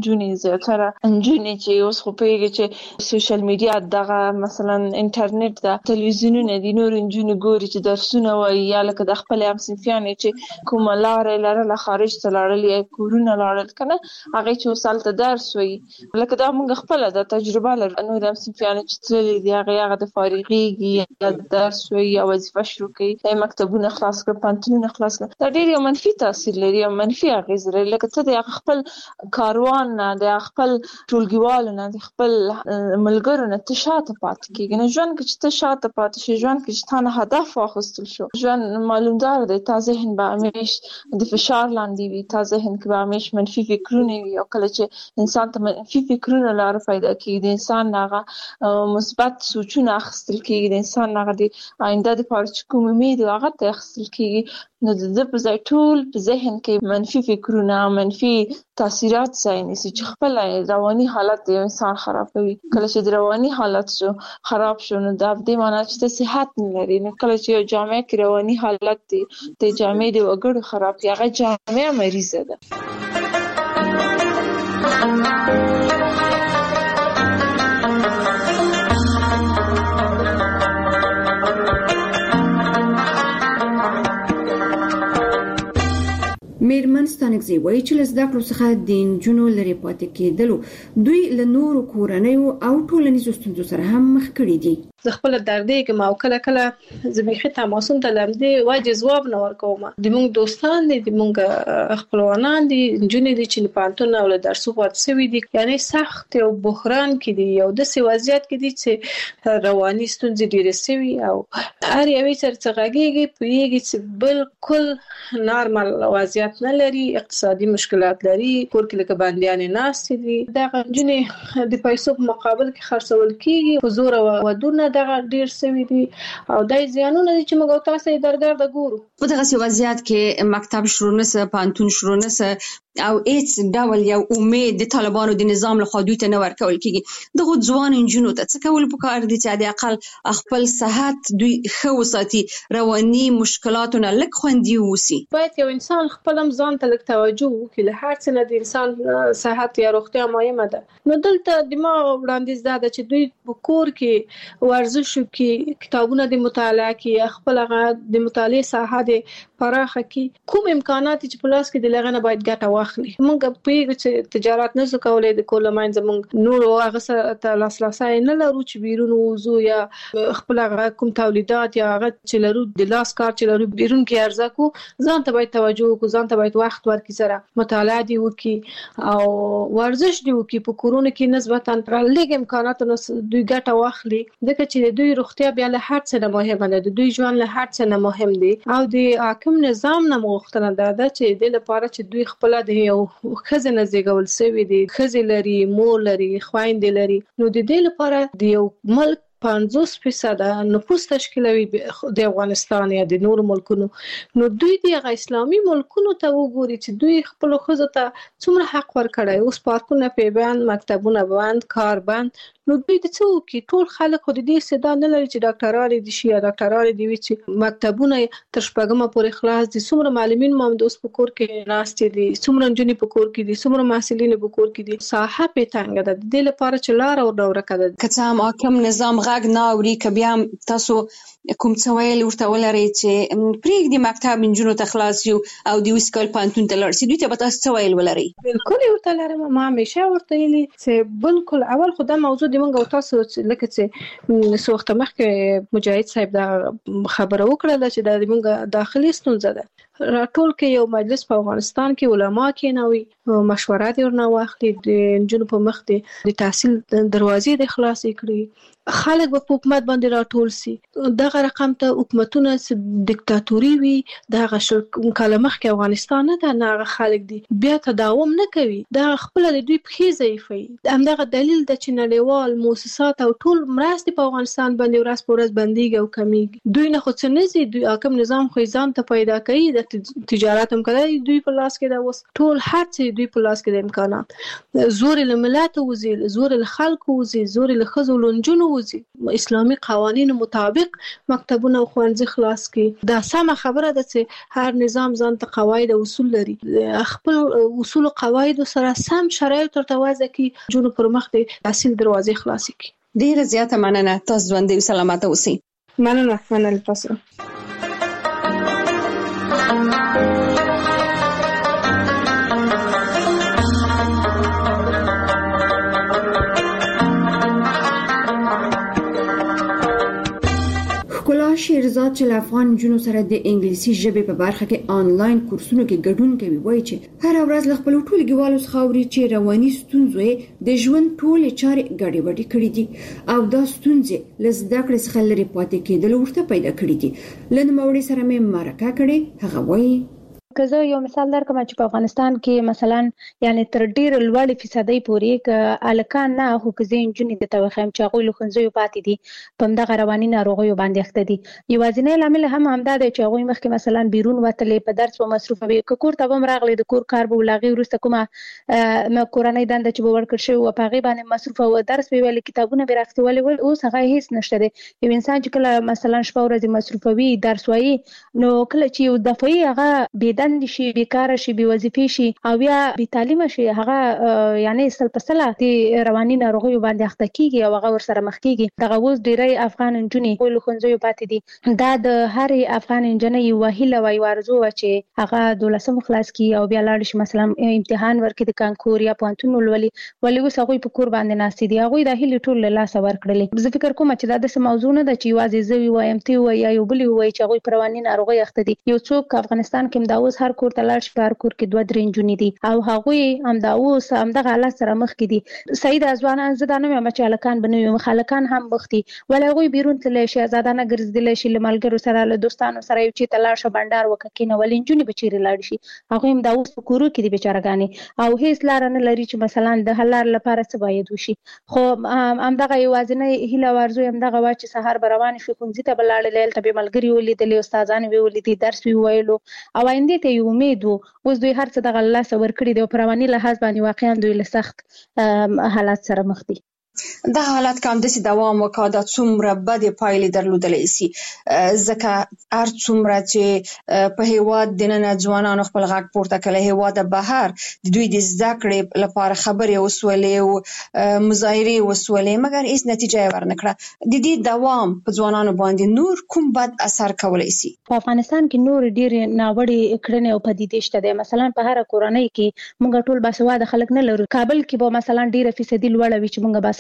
نجونې چې اوس خو پوهېږي چې سوشل میډیا دغه مثلا انټرنیټ ده، تلویزیونونه دي، نور نجونې ګوري چې درسونه وایي، یا لکه د خپلې همصنفیانې چې کومه لاره یې لرله خارج ته لاړل یا کورونه لاړل که نه، هغې چې اوس هلته درس وایي. لکه دا موږ خپله دا تجربه لرو، نور همصنفیانې چې تللي دي هغې د فارغېږي یا درس وایي یا وظیفه شروع کوي، یا مکتبونه خلاص کړه، پوهنتونونه خلاص کړه. دا ډېر یو منفي تاثیر لري، یو منفي اغېز لري. لکه ته د خپل کاروان نه، د خپل ټولګیوالو نه، د خپل ملګرو نه ته شاته پاتې کېږي. نو ژوند کې چې ته شاته پاتې شي، ژوند کې چې تا نه هدف واخیستل شو، ژوند معلومدار دی تا ذهن به همیش د فشار لاندې وي، تا ذهن کې به همیش منفي فکرونه وي. او کله چې انسان ته منفي فکرونه لاره پیدا کېږي، د انسان هغه مثبت سوچونه اخیستل کېږي، د انسان هغه د آینده دپاره چې کوم امید هغه ته اخیستل کېږي، نو د ده په ځای ټول په ذهن کې منفي فکرونه، منفي تاثیرات ځای نیسي چې خپل رواني حالت د انسان خرابوي. کله چې د رواني حالت خراب شو نو دا دې معنی چې ته صحت نه لري. نو کله چې یو جامعه کې رواني حالت دی، د جامعې د وګړو خراب دی، هغه جامعه مریضه ده. میرمن ستانکزی وایي چې له زده کړو څخه د نجونو لرې پاتې کېدلو دوی له نورو کورنیو او ټولنیزو ستونزو سره هم مخ کړي دي. زه خپل دردېږم او کله کله زه بیخي تماسونه ته له همدې وجې ځواب نه ورکوم. د موږ دوستان دي، د موږ خپلوانان دي، نجونې دي چې له پوهنتون او له درسو پاتې شوي دي، یعنې سخت یو بحران کې دي، یو داسې وضعیت کې دي چې رواني ستونزې ډېرې شوي او هر یوې سره چې غږېږي پوهېږي چې بالکل نارمل وضعیت نه لري، اقتصادي مشکلات لري، کور کې لکه بندیانې ناستې دي. دغه نجونې د پیسو په مقابل کې خرڅول کېږي، په زور ودونه دغه ډېر شوي دي او دا زیانونه دي چې موږ او تاسو یې درګرده ګورو. په دغسې وضعیت کې مکتب شروع نه شه، پوهنتون شروع نه شه او هیڅ ډول یو امید د طالبانو د نظام لخوا دوی ته نه ورکول کېږي. دغو ځوان نجونو ته څه کول پکار دي چې د اقل خپل صحت دوی ښه وساتي، رواني مشکلاتو نه لږ خوندي واوسي؟ باید یو انسان خپل هم ځان ته لږ توجه وکړي. له هر څه نه د انسان صحت یا روغتیا مهمه ده. نو دلته د ما وړاندیز دا ده چې دوی په کور کې ورزش وکړي، کتابونه د مطالعه کړي، خپل هغه د مطالعې ساحه د پراخه کړي، کوم امکانات چې په لاس کې د هغه نه باید ګټه واخلي. موږ پوهېږو چې تجارت نه شو کولی، د کور له منځه موږ نورو هغه ته لاسرسی نه لرو چې بیرون ووځو یا خپل هغه کوم تولیدات یا هغه چې لرو د لاس کار چې لرو بیرون کې عرضه کړو. ځان ته باید توجه وکړو، ځان ته باید وخت ورکړو کې سره مطالعه دی وکي او ورزش دی وکي په کورونه کې نسبتا لږ امکانات نو دوی ګټه واخلي ځکه چې دوی روغتیا بیا له هر څه نه مهمه ده دوی ژوند له هر څه نه مهم دی او د حاکم نظام نه مغوښتنه ده چې د لپاره چې دوی خپل د یو خزینه زیږول سوي دي خزې لري مور لري خويندې لري نو د دې لپاره د یو ملک 50% نفوس تشکیلوي د افغانستان یا د نور ملکونو نو دوی د اسلامي ملکونو ته وګوري چې دوی خپل خزو ته څومره حق ورکړي اوس پارکونه پیبان مکتبونه بند کار بند نو دوی د څو کې ټول خلک خو د دې صدا نه لري چې ډاکټرانو دي شي یا ډاکټرانو دي چې مکتبونه تر شپږمه پورې خلاص دي څومره معلمین مام د اوس په کور کې ناشته دي څومره جنې په کور کې دي څومره محصلین په کور کې دي ساحه په تنګ ده د دې لپاره چې لار او ډوره کړه که څه حاکم نظام غږ نه اوري که بیا تاسو کوم څه ویل ورته ولري چې پرېږدي مکتب انجونو ته خلاص یو او د وسکل پانتون ته لاړ شي دوی ته به تاسو څه ویل ولري بالکل ورته لرم ما همیشه ورته ویلي چې بالکل اول خو دا موضوع دی موږ تاسو لکه چې څو وخت مخکې مجاهد صاحب دا خبره وکړه چې د موږ داخلي ستونزه ده راټول کې یو مجلس په افغانستان کې علما کېنوي مشوره دي ورنه واخلي د انجونو په مخ دي د تحصیل دروازې د خلاصې کړي خلک په حکومت باندې راټول سي دغه رقم ته حکومتونه دیکتاتوري وي دغه کلمه کې افغانستان نه دا نه خلک دي بیا تداوم نه کوي دا خپل د دوی په ضعیفي همدغه دلیل د چینلوال مؤسسات او ټول مرستې په افغانستان باندې ورځ په ورځ بنديږي او کمیږي دوی نه خو څه نه زی دوی حاکم نظام خو ځان ته پیدا کوي د تجارت هم کوي دوی په لاس کې دا وس ټول هر څه دوی په لاس کې د امکانات زور له ملت وزي زور له خلکو وزي زور له خزو لنجونو اسلامي قوانینو مطابق مکتبونه او ښوونځي خلاص کی دا سمه خبره ده چې هر نظام ځان ته قواعد او اصول لري خپل اصول او قواعد سره سم شرایط ورته وضع کی جنو پر مخ د تحصیل دروازې خلاص کی ډیره زیاته مننه تاسو ژوندۍ او سلامت اوسئ مننه تاسو شیرزاد چې افغان جنو سره د انګلیسي ژبې په برخه کې آنلاین کورسونو کې ګډون کوي وایي چې هر ورځ له خپل ټولګیوالو څخه اوري چې رواني ستونزې د ژوند ټولې چارې ګډې وډې کړې دي او دا ستونزې له زده کړې څخه لري پاتې کېدل ورته پیدا کړې دي لن موړي سره مې مرکه کړې هغه وایي که زه یو مثال درکم چې په افغانستان کې مثلا یعنی تر ډیر لوړ فیصدي پورې ک الکان نه خو که انجونې د توخم چې هغه لخنځو پاتې دي په دغه رواني ناروغیو باندې اخته دي یوازینی لامل هم همدا دی چې هغه مخکې مثلا بیرون وتلې په درس او مصروف وي کور ته هم راغلي د کور کار به لاغي ورسته کومه کورنۍ دنده چې به ورکړ شي او په غي باندې مصروف او درس به ویل کتابونه به راختول اوس هغه هیڅ نشته دی یو انسان چې کله مثلا شپه ورځ مصروف وي درس وایي نو کله چې یو دفعي هغه بيدند شي بیکاره شي بي وظیفې شي او بیا بي تعلیم شي هغه یعنی سل په سلا د رواني ناروغیو باندې اخته کیږي او هغه ور سره مخ کیږي دغه اوس ډیری افغان انجونې په لخنځو پاتې دي دا د هر افغان انجنې وهله وای ورزو چې هغه 12 خلاص کی او بیا لاړ شي مثلا امتحان ورکړي د کانکور یا پانتون ولولي اوس هغه په کور باندې ناشې دي هغه د هلي ټول لاس ورکړل زه فکر کوم چې دا د موضوع نه د چې واځي زوی وایم تی وای یا یو بلی وای چې هغه پر رواني ناروغي اخته دي یو څوک افغانستان کې دا اوس هر کور ته لاړ شي په کور کې 2-3 انجونې دي او هغه هم دا اوس هم دغه حالت سره مخ کې دي سید ازوانان زدانه مې مچالکان بنوي مخالکان هم مختي ولا هغه بیرون تل شي آزادانه ګرځیدل شي لملګرو سره له دوستانو سره یو چې تلاړ شه بندر وککینه ول انجونې بچیري لاړ شي هغه هم دا اوس په کورو کې دي بیچارهګانی او هیڅ لار نه لري چې مثلا د حلال لپاره څه باید وشي خو هم دغه یوازنه هیله ورزو هم دغه وا چې سحر بروان شي خونځي ته بلاړل ته به ملګری ولیدل استادان وی ولیدي درس وی ویلو او آینده ته یو امید اوس دوی هر څه دغه الله سور کړی دی او پرواني لحاظ باندې واقعا دوی له سخت حالات سره مخ دي دا حالات کوم د دوام وکړ د څومره بد پایلې درلودلې سي ځکه هر څومره چې په هیواد د نن ځوانانو خپل غږ پورته کړي هیواد بهر د دوی د زده کړې لپاره خبرې وسولې او مظاهره وسولې مګر هیڅ نتیجه ورنکړه د دې دوام په ځوانانو باندې نور کوم بد اثر کولای سي په افغانستان کې نور ډیر ناوړي کړنې او پدیدې شته د مثلا په هر کورنۍ کې موږ ټول باسواده خلک نه لرو کابل کې به مثلا ډیره فیصدي لوړه وي چې موږ باسواده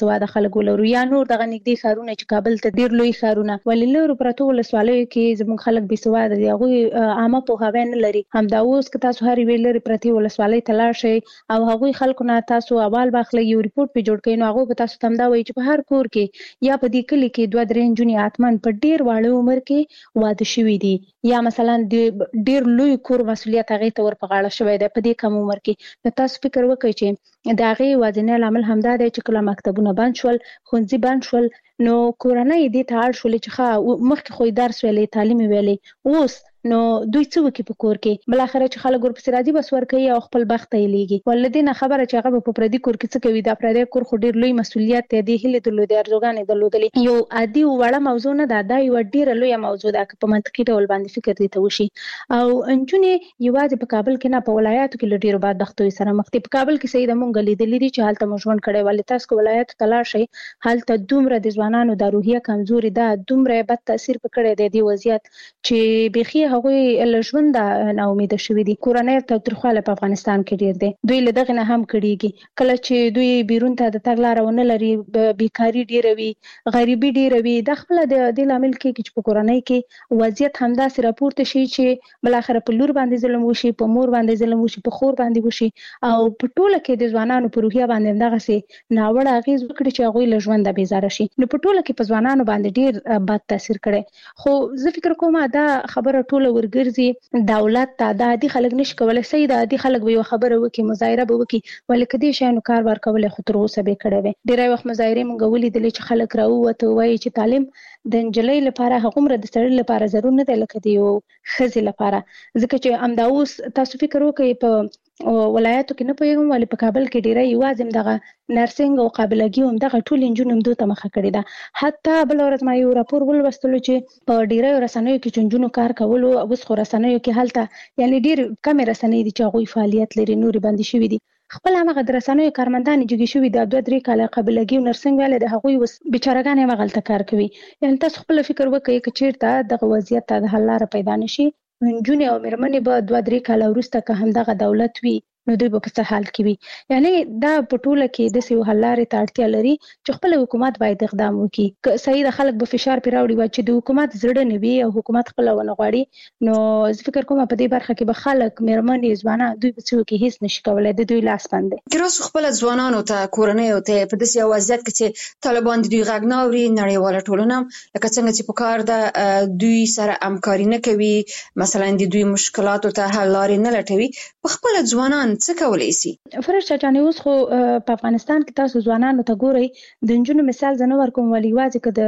بېسواده خلک ولرو یا نور دغه نږدې ښارونه چې کابل ته ډېر لوی ښارونه ولې لرو پرتو ولسوالیو کې زموږ خلک بېسواده دي هغوی عامه پوهاوی نه لري. همدا اوس که تاسو هر یوې لرې پرتې ولسوالۍ ته لاړ شئ او هغوی خلکو نه تاسو احوال واخلئ یو ریپورټ پرې جوړ کړئ نو هغوی به تاسو ته همدا وایي چې په هر کور کې یا په دې کلي کې 2-3 نجونې حتماً په ډېر واړه عمر کې واده شوي دي یا مثلا د ډېر لوی کور مسؤلیت هغې ته ور په غاړه شوی دی په دې کم عمر کې. نو تاسو فکر وکړئ چې د هغې یوازینی لامل همدا دی چې کله مکتبونه بند شول ښوونځي بند شول نو کورنۍ دې ته اړ شولې چې ښه مخکې خو یې درس ویلی تعلیم یې ویلی اوس نو دوی څه وکړي په کور کې بلاخره چې خلک ورپسې راځي بس ورکوي او خپل بخت ته یې لیږي. ولې دې نه خبره چې هغه به په پردي کور کې څه کوي دا پردی کور خو ډېر لوی مسؤلیت دی دې هیلې درلودې ارزوګانې درلودلې یو عادي وړه موضوع نه ده دا یوه ډېره لویه موضوع ده که په منطقي ډول باندې فکر دې ته وشي. او نجونې یوازې په کابل کې نه په ولایاتو کې له ډېرو بدبختیو سره مخ دي. په کابل کې سیده مونږ لیدلي دي چې هلته مو ژوند کړی ولې تاسو که ولایاتو ته لاړ شئ هلته دومره د ځوانانو دا روحیه کمزوري ده دومره بد تاثیر په کړی دی دې وضعیت چې بیخي هغوی له ژونده ناامیده شوي دي. کورنۍ تاوتریخوالی په افغانستان کې ډېر دی دوی له دغې نه هم کړېږي کله چې دوی بیرون ته د تګ لاره ونه لري بیکاري ډېره وي غریبي ډېره وي دا خپله د دې لامل کېږي چې په کورنۍ کې وضعیت همداسې راپورته شي چې بلاخره په لور باندې ظلم وشي په مور باندې ظلم وشي په خور باندې وشي او په ټوله کې د ځوانانو په روحیه باندې همدغسې ناوړه اغېز وکړي چې هغوی له ژونده بېزاره شي. نو په ټوله کې په ځوانانو باندې ډېر بد تاثیر کړی خو زه فکر کوم دا خبره ټوله ورګرځي دولت ته د عادي خلک نشي کولی صحیح د عادي خلک به یو خبره وکړي مظاهره به وکړي ولې که دې شیانو کار ورکولی خو تر اوسه به یې کړی وی. ډېری وخت مظاهرې موږ ولیدلې چې خلک راووته وایي چې تعلیم د نجلۍ لپاره هغومره د سړي لپاره ضرور نه دی لکه د یو ښځې لپاره ځکه چې همدا اوس تاسو فکر وکړئ په ولایاتو کې نه پوهېږم ولې په کابل کې ډېری یوازې همدغه نرسنګ او قابلګي او همدغه ټولې نجونې همدو ته مخه کړې ده. حتی بله ورځ ما یو راپور ولوستلو چې په ډېریو رسنیو کې چې نجونو کار کولو اوس خو رسنیو کې هلته یعنې ډېر کمې رسنۍ دي چې هغوی فعالیت لري نورې بندې شوي دي. خپل همغه د رسنیو کارمندانې جګې شوي دا 2-3 کاله قابلګي او نرسنګ ویلی د هغوی اوس بیچارهګانې همغلته کار کوي. یعنې تاسو خپله فکر وکړئ که چېرته دغه وضعیت ته د حل لاره پیدا نه شي نجونې او مېرمنې به 2-3 کاله وروسته که همدغه دولت وي نو دوی به په څه حال کې وي. یعنې دا په ټوله کې داسې یو حل لارې ته اړتیا لري چې خپل حکومت باید اقدام وکړي. که صحیح د خلک به فشار پرې راوړي وای چې د حکومت زړه نه وي او حکومت خپله ونه غواړي نو زه فکر کوم په دې برخه کې به خلک مېرمنې ځوانان دوی به څه وکړي هېڅ نشي کولی د دوی لاس بند دی. که راسو خپله ځوانانو ته کورنیو ته په داسې یو وضعیت کې چې طالبان د دوی غږ نه اوري نړیواله ټولنه لکه څنګه چې په کار ده دوی سره همکاري نه کوي مثلا د دوی مشکلاتو ته حل لارې نه لټوي په خپله ځوانان څه کولی شي؟ فرشته جانې اوس خو په افغانستان کې تاسو ځوانانو ته ګورئ د نجونو مثال زه نه ورکوم ولې یوازې که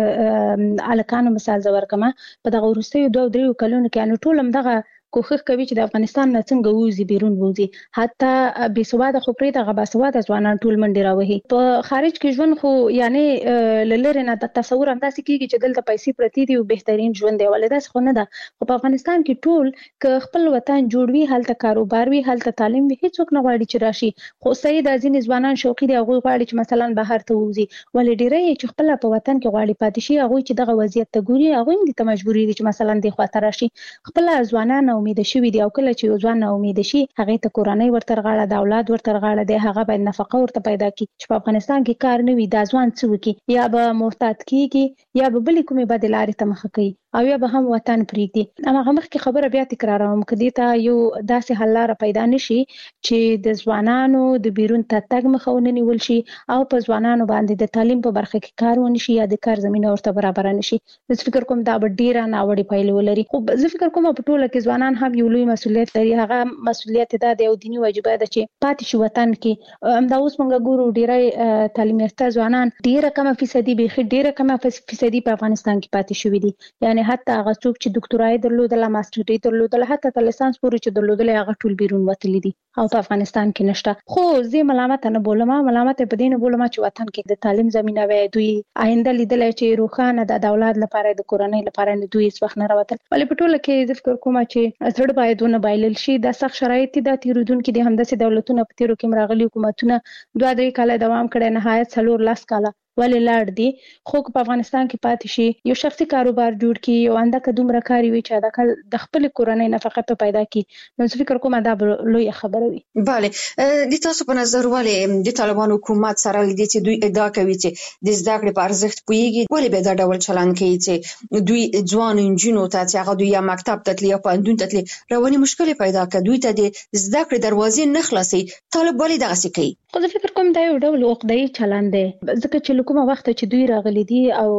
د هلکانو مثال زه ورکمه په دغه وروستیو 2-3 کلونو کې یعنې ټول همدغه کوښښ کوي چې د افغانستان نه څنګه ووځي بیرون ووځي حتی بېسواده خو پرېږده هغه باسواده ځوانان ټول منډې راوهي. په خارج کې ژوند خو یعنې له لرې نه د تصور همداسې کېږي چې دلته پیسې پرتې دي او بهترین ژوند دی ولې داسې خو نه ده. خو په افغانستان کې ټول که خپل وطن جوړ وي هلته کاروبار وي هلته تعلیم وي هېڅوک نه غواړي چې راشي خو صحیح دا ځینې ځوانان شوقي دي هغوی غواړي چې مثلا بهر ته ووځي ولې ډېری چې خپله په وطن کې غواړي پاتې شي هغوی چې دغه وضعیت ته ګوري هغوی هم دې ته مجبوري دي چې مثلا دې خواته راشي. خپله ځوانان امیده شوي دي او کله چې یو ځوان ناامیده شي هغې ته کورنۍ ورته رغاړه د اولاد ورته رغاړه دی هغه باید نفقه ورته پیدا کړي چې په افغانستان کې کار نه وي دا ځوان څه وکړي یا به محتاط کېږي یا به بلې کومې بدې لارې ته مخه کوي او یا به هم وطن پرېږدي. هماغه مخکې خبره بیا تکراروم که دې ته یو داسې حل لاره پیدا نه شي چې د ځوانانو د بیرون ته تګ مخه ونه نیول شي او په ځوانانو باندې د تعلیم په برخه کې کار ونه شي یا د کار زمینه ورته برابره نه شي زه فکر کوم دا به ډېره ناوړې پایلې ولري. خو زه فکر کوم په ټوله کې ځوانان هم یو لوی مسؤلیت لري هغه مسؤلیت دا دی او دیني واجبه ده چې پاتې شي وطن کې. همدا اوس موږ ګورو ډېری تعلیم یافته ځوانان ډېره کمه فیصدي بیخي ډېره کمه فیصدي په افغانستان کې پاتې شوي دي یعنې حتی هغه څوک چې ډاکټرایي درلودله ماسټري درلودله حتی تر لیسانس پورې چې درلودلی هغه ټول بیرون وتلي دي او په افغانستان کې نشته. خو زه ملامته نه بولم ملامته په دې نه بولم چې وطن کې د تعلیم زمینه وی دوی آینده لیدلی چې روښانه ده د اولاد لپاره د کورنۍ لپاره نه دوی هېڅ وخت نه راوتل ولې په ټوله کې زه فکر کوم چې زړه باید ونه بایلل شي دا سخت شرایط دي دا تېرېدونکي دي همداسې دولتونه په تېرو کې هم راغلي حکومتونه 2-3 کاله دوام کړی نهایت 4-10 کاله ولې لاړ دي خو په افغانستان کې پاتې شي یو شخصي کاروبار جوړ کړي یو انده کډوم راکاري وي چې د خپل کورنۍ نفقه په پیدا کړي نو فکر کوم دا لوی خبره وي. bale د تاسو په نظر ولې د طالبان حکومت سره لدې چې دوی ادعا کوي چې د زده کړې په ارزښت پوهیږي ولې به دا ډول چلند کوي چې دوی ځوان انجونو ته چې هغه دوی یا مکتب ته تللی یا پوهنتون ته تللی رواني مشکل پیدا کوي دوی ته د زده کړې دروازې نه خلاصي طالب ولې دغه کوي. خو زه فکر کوم دا یو ډول عقده‌ای چلند دی ځکه چې کومه وخت چې دوی راغلي دي او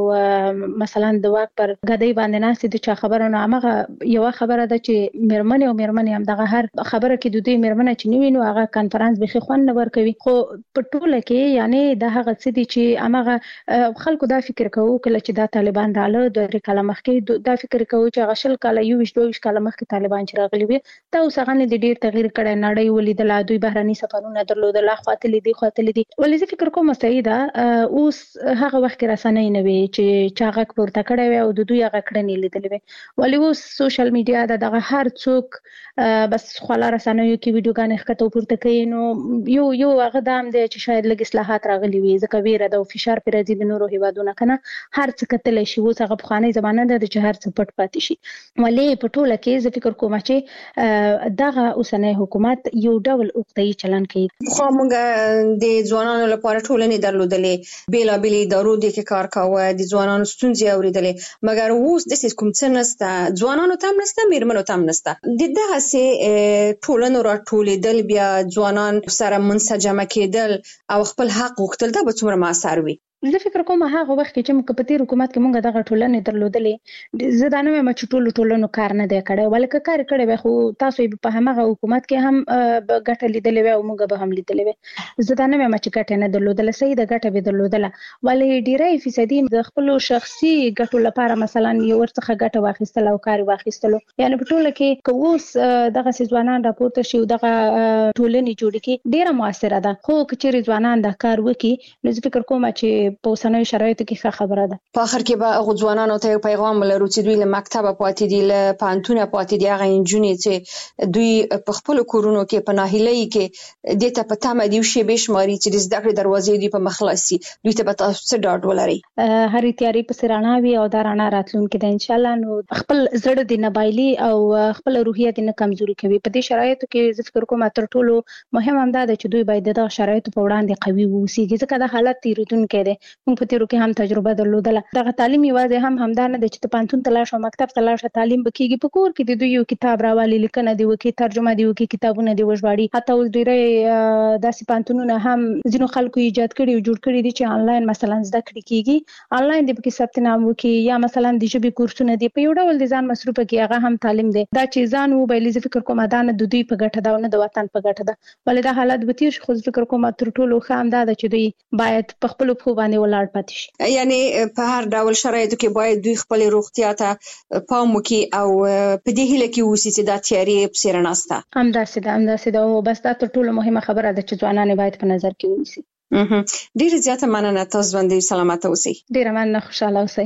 مثلا د واک پر غدای باندې ناست دي چې خبره نه هغه یو خبره ده چې مرمنې هم دغه هر خبره کې د دوی مرمنه چې نیوي نو هغه کانفرنس به خوان نه ور کوي خو په ټوله کې یعنی دا هغه څه دي چې هغه خلکو دا فکر کوي کله چې دا طالبان رااله د کله مخکې دا فکر کوي چې غشل کله یو 22 کله مخکې طالبان چې راغلي وي دا اوس هغه د ډیر تغییر کړي نړۍ ولیدل دوی بهراني سفرونه درلودل خاطلې دي ولې فکر کوم سیدا اوس هغه وخت رسنۍ نه وي چې چاغه پورته کړي وي او د دوی هغه کړنې لیدلې وي ولې اوس سوشل میډیا دغه هر څوک بس خلا رسنیو کې ویډیوګانې ښکته پورته کوي نو یو هغه دام دی چې شاید لږ اصلاحات راغلي وي ځکه ویره د فشار پر راځي د نورو هیوادونو کنه هر څه کتل شي اوس هغه بخانه زمانه ده چې هر څه پټ پاتې شي ولې په ټوله کې زه فکر کوم چې دغه اوسنۍ حکومت یو ډول عقده‌ای چلن کوي. خو موږ د ځوانانو لپاره ټولنې درلودلې بیلابېل ادارو د کې کار کاوه د ځوانانو ستونزې اوریدلې مګر اوس د کوم څه نسته ځوانانو تام نسته میرمنو تام نسته د دغه سه ټولنو راټولېدل بیا ځوانان سره منسجم کېدل او خپل حق غوښتل دا به څومره موثر وي. زه فکر کوم هغه وخت کې چې په تیر حکومت کې مونږ دغه ټولنې درلودلې زه دا نه وایم چې ټولنو کار نه دی کړی ولکه کار کړی وي خو تاسو په همغه حکومت کې هم ګټه لیدلې وي او مونږ به هم لیدلې وي زه دا نه وایم چې ګټه نه درلودله صحیح د ګټه به درلودله ولې ډیری فیصدي د خپل شخصي ګټو لپاره مثلا یو ورڅخه ګټه واخیستل او کار واخیستل یعنی په ټوله کې کووس دغه ځوانان راپورته شي دغه ټولنې جوړ کی ډیره موثره ده خو کچېری ځوانان د کار وکي نو زه فکر کوم چې په اوسنوي شرایطو کې ښه خبره ده. په اخر کې به هغه ځوانانو ته پیغام ولرو چې دوی له مکتب پاتې دي له پوهنتون پاتې دي هغه انجونې چې دوی په خپل کورونو کې په ناهیلۍ کې د ته پته مې دی شی بشماري چې د زده کړې دروازې دی په مخلصي دوی ته به تاسو څه ډاډ ولري. هرې تیاری په سرانه وي او دا رانه راتلونکي د ان شاء الله نو خپل زړه د نبایلی او خپل روحیه د کمزوري کوي په دې شرایطو کې زه فکر کوم تر ټولو مهم هم دا چې دوی باید د شرایطو په وړاندې قوي ووسیږي ځکه د حالت تیریدونکو دی موږ په تیرو کې هم تجربه درلودله دغه تعلیم یوازې هم همدا نه د چې پانتون تلاش او مکتب تلاش تعلیم بکیږي په کور کې د دوی یو کتاب راوالي لیکنه دی وکي ترجمه دی وکي کتابونه دی وژباړي حتی اوس ډیره داسې پانتونونه هم ځینو خلکو ایجاد کړي او جوړ کړي دي چې آنلاین مثلا زده کړې کیږي آنلاین دی په ثبت نام وکي یا مثلا د ژبې کورسونه دی په یو ډول د ځان مصرفه کې هغه هم تعلیم دی دا چې ځان و به فکر کوم ادانه د دوی په ګټه دا نه د وطن په ګټه ده ولې دا حالت به تیر خو فکر کوم تر ټولو خام دا چې دوی باید په خپل خو باندې ولاړ پاتې شي یعنی په هر ډول شرایطو کې باید دوی خپل روغتیا ته پام وکړي او په دې هیله کې اوسي چې دا تیاری په سر ناسته همداسې دا او بس دا تر ټولو مهمه خبره ده چې ځوانان باید په نظر کې ونیسي. ډیره زیاته مننه تاسو باندې سلامت اوسئ. ډیره مننه خوشاله اوسئ.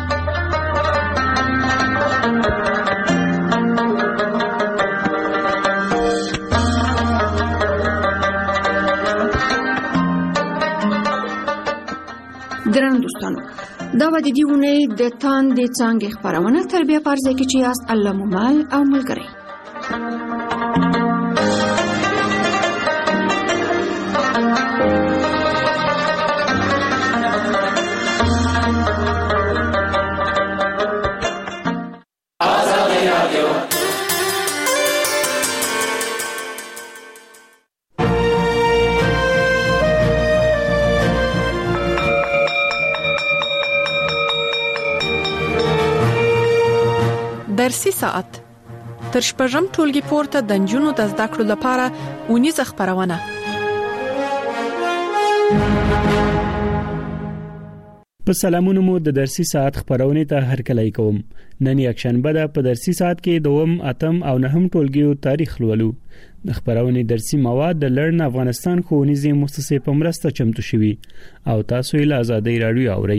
درنو دوستانو دا و د دې ونې د تاندې څانګې خپرونه تربیه پرځای کې چې یاست الله مومال او ملګری درسي ساعت تر شپږم ټولګي پورته د نجونو د زده کړو لپاره اونیزه خپرونه په سلامونو مو د درسي ساعت خبرونه ته هرکلی کوم. نن یکشنبه ده په درسي ساعت کې دوم اتم او نهم ټولګیو تاریخ لولو. د خبرونه درسي مواد د لړن افغانستان ښوونیزې مؤسسې په مرسته چمتو شوي او تاسو یې له آزادۍ رادیو اورئ.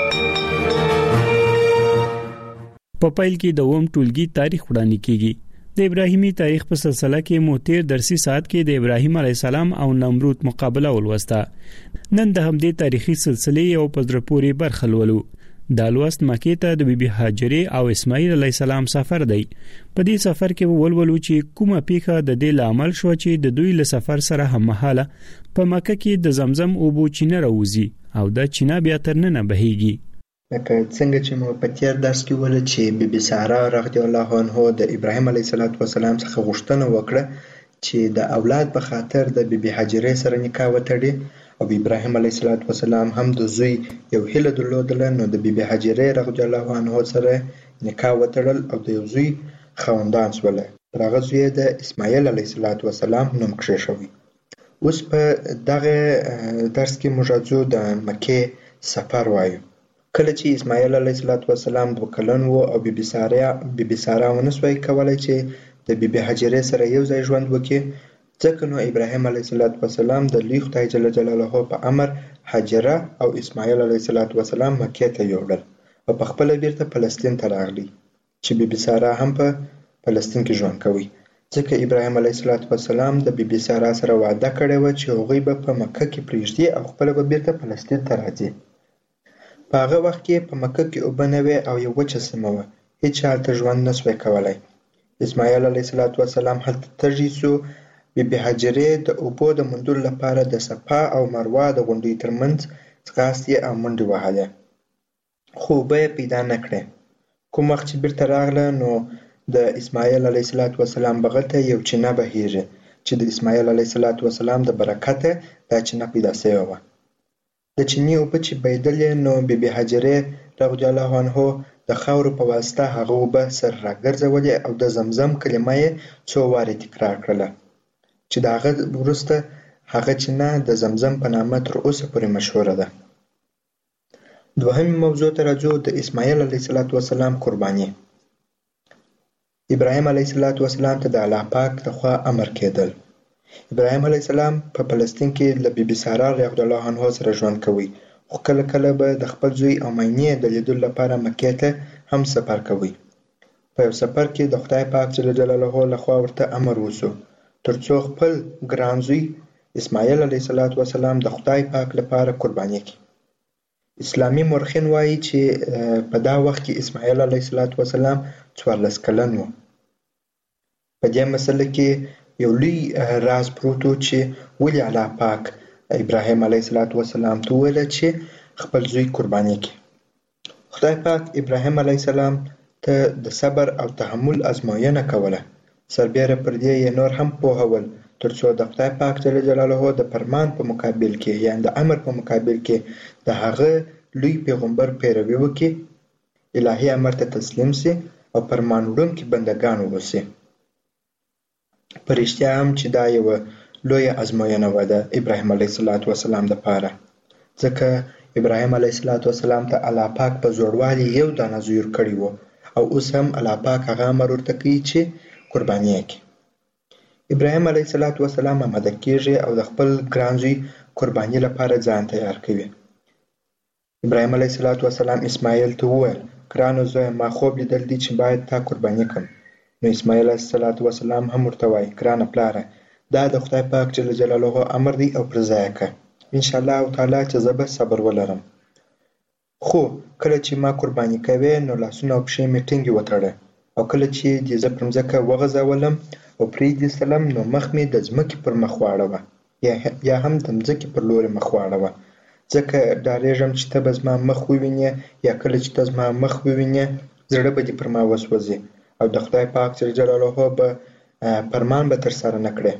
په پیل کې دوم ټولګي تاریخ وړاندې کیږي. د ابراهیمي تاریخ په سلسله کې مو تیر درسي ساعت کې د ابراهیم علی السلام او نمرود مقابله ولوسته. نن د همدې تاریخي سلسله یو پزرپوري برخه لولو. د لوست مکې ته د بیبي هاجرې او اسماعیل علی السلام سفر دی. په دې سفر کې ولولو چې کومه پیخه د دې لامل شو چې د دوی له سفر سره هم مهاله په مکه کې د زمزم اوبو چینه راوځي او د چینه بیا تر نن بهيږي. لکه څنګه چې مو په تیر درس کې ول چې بیبي ساره رضی الله عنها د ابراهیم علیه السلام څخه غوښتنه وکړه چې د اولاد په خاطر د بیبي هاجرې سره نکاح وتړي او ابراهیم علیه السلام هم د زوی یو هیله درلودله، نو د بیبي هاجرې رضی الله عنها سره نکاح وتړل او د یو زوی خاوندان شول. پر هغه زوی د اسماعیل علیه السلام نوم کېښوی. اوس په دغه درس کې موږ راځو د مکې سفر وایو. کله چې اسماعیل علیه السلام 2 کلن و او بیبي ساره ونسوای کولای چې د بیبي هاجرې سره یو ځای ژوند وکړي، ځکه نو ابراهیم علیه السلام د لوی خدای جل جلاله په امر هاجره او اسماعیل علیه السلام مکې ته یوړل او په خپل بیرته فلسطین ته راغلی چې بیبي ساره هم په فلسطین کې ژوند کوي، ځکه ابراهیم علیه السلام د بیبي ساره سره وعده کړې و چې هغوی به په مکه کې پرېږدي او خپل به بیرته فلسطین ته راځي. په هغه وخت کې په مکه کې اوبه نه وې او یو وچه سیمه وه، هیچ هلته ژوند نسوای کولی. اسماعیل علیه السلام هلته تږی سو. بیبي هاجرې د اوبو د موندلو لپاره د صفا او مروه د غونډیو ترمنځ ځغاستې او منډې وهلې، خو اوبه یې پیدا نه کړې. کوم وخت چې بیرته راغله نو د اسماعیل علیه السلام بغل ته یو چینه بهیږي چې د اسماعیل علیه السلام د برکته دا چینه پیدا شوې وه. د چینې اوبه چې بهیدلې نو بیبي هاجرې رضی الله عنها د خاورو په واسطه هغه اوبه سر راګرځولې او د زمزم کلمه یې څو وارې تکرار کړله چې د هغه وروسته هغه چینه د زمزم په نامه تر اوسه پورې مشهوره ده. دوهمې موضوع ته راځو، د اسماعیل علیه السلام قرباني. ابراهیم علیه السلام ته د الله پاک لخوا امر کېدل. ابراهیم علیه السلام په فلسطین کې له بیبي ساره رضی الله عنها سره ژوند کوي، خو کله کله به د خپل زوی او مینې د لیدلو لپاره مکې ته هم سفر کوي. په یو سفر کې د خدای پاک جل جلاله لخوا ورته امر وشو ترڅو خپل ګران زوی اسماعیل علیه السلام د خدای پاک لپاره قرباني کړي. اسلامي مورخین وایي چې په دا وخت کې اسماعیل علیه السلام 14 کلن و. په دې مسله کې یو لوی راز پروت و چې ولې الله پاک ابراهیم علیه السلام ته وویل چې خپل زوی قرباني کړي. خدای پاک ابراهیم علیه السلام ته د صبر او تحمل ازموینه کوله، سربیره پر دې یې نور هم پوهول ترڅو د خدای پاک جل جلاله د فرمان په مقابل کې یعنې د امر په مقابل کې د هغه لوی پیغمبر پیروي وکړي، الهي امر ته تسلیم سي او فرمان وړونکي بندګان واوسي. په رښتیا هم چې دا یوه لویه ازموینه وه د ابراهیم علیه السلام دپاره، ځکه ابراهیم علیه السلام ته الله پاک په زوړوالي یو دانه زوی ورکړی و او اوس هم الله پاک هغه امر ورته کوي چې قرباني یې کړي. ابراهیم علیه السلام آماده کېږي او د خپل ګران زوی قرباني لپاره ځان تیار کوي. ابراهیم علیه السلام اسماعیل ته وویل، ګرانو زویه ما خوب لیدل دي چې باید تا قرباني کړم. نو اسماعیل علیه السلام هم ورته وایي، ګرانه پلاره دا د خدای پاک جل جلاله امر دی او پر ځای کړه، انشاءالله تعالی چې زه به صبر ولرم. خو کله چې ما قرباني کوې نو لاسونه او پښې مې ټینګې وتړه او کله چې دې زه پر مځکه وغځولم او پرې دې سلم نو مخ مې د ځمکې پر مخ واړوه یا هم د ځمکې پر لوري مخ واړوه، ځکه ډارېږم چې ته به زما مخ ووینې یا کله چې ته زما مخ ووینې زړه به دې پر ما وسوځي او د خدای پاک جل جلاله به فرمان به ترسره نه کړې.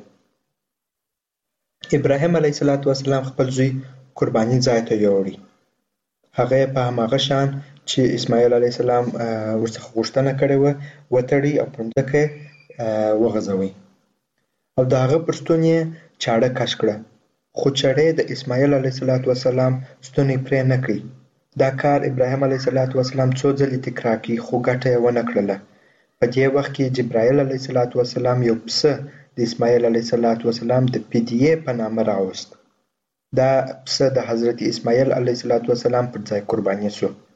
ابراهیم علیه السلام خپل زوی قرباني ځای ته یوړی. هغه یې په هماغه شان چې اسماعیل علیه السلام ورڅخه غوښتنه کړې وه وتړی او پر مځکه یې وغځوی او د هغه پر ستون یې چاړه کش کړه، خو چړې د اسماعیل علیه السلام ستونی پرې نه کړي. دا کار ابراهیم علیه السلام څو ځلې تکرار کړي خو ګټه یې ونه کړله. په دې وخت کې جبرائیل علیه السلام یو پسه د اسماعیل علیه السلام د فدیې په نامه راوست. دا پسه د حضرت اسماعیل علیه السلام پر ځای قرباني شو.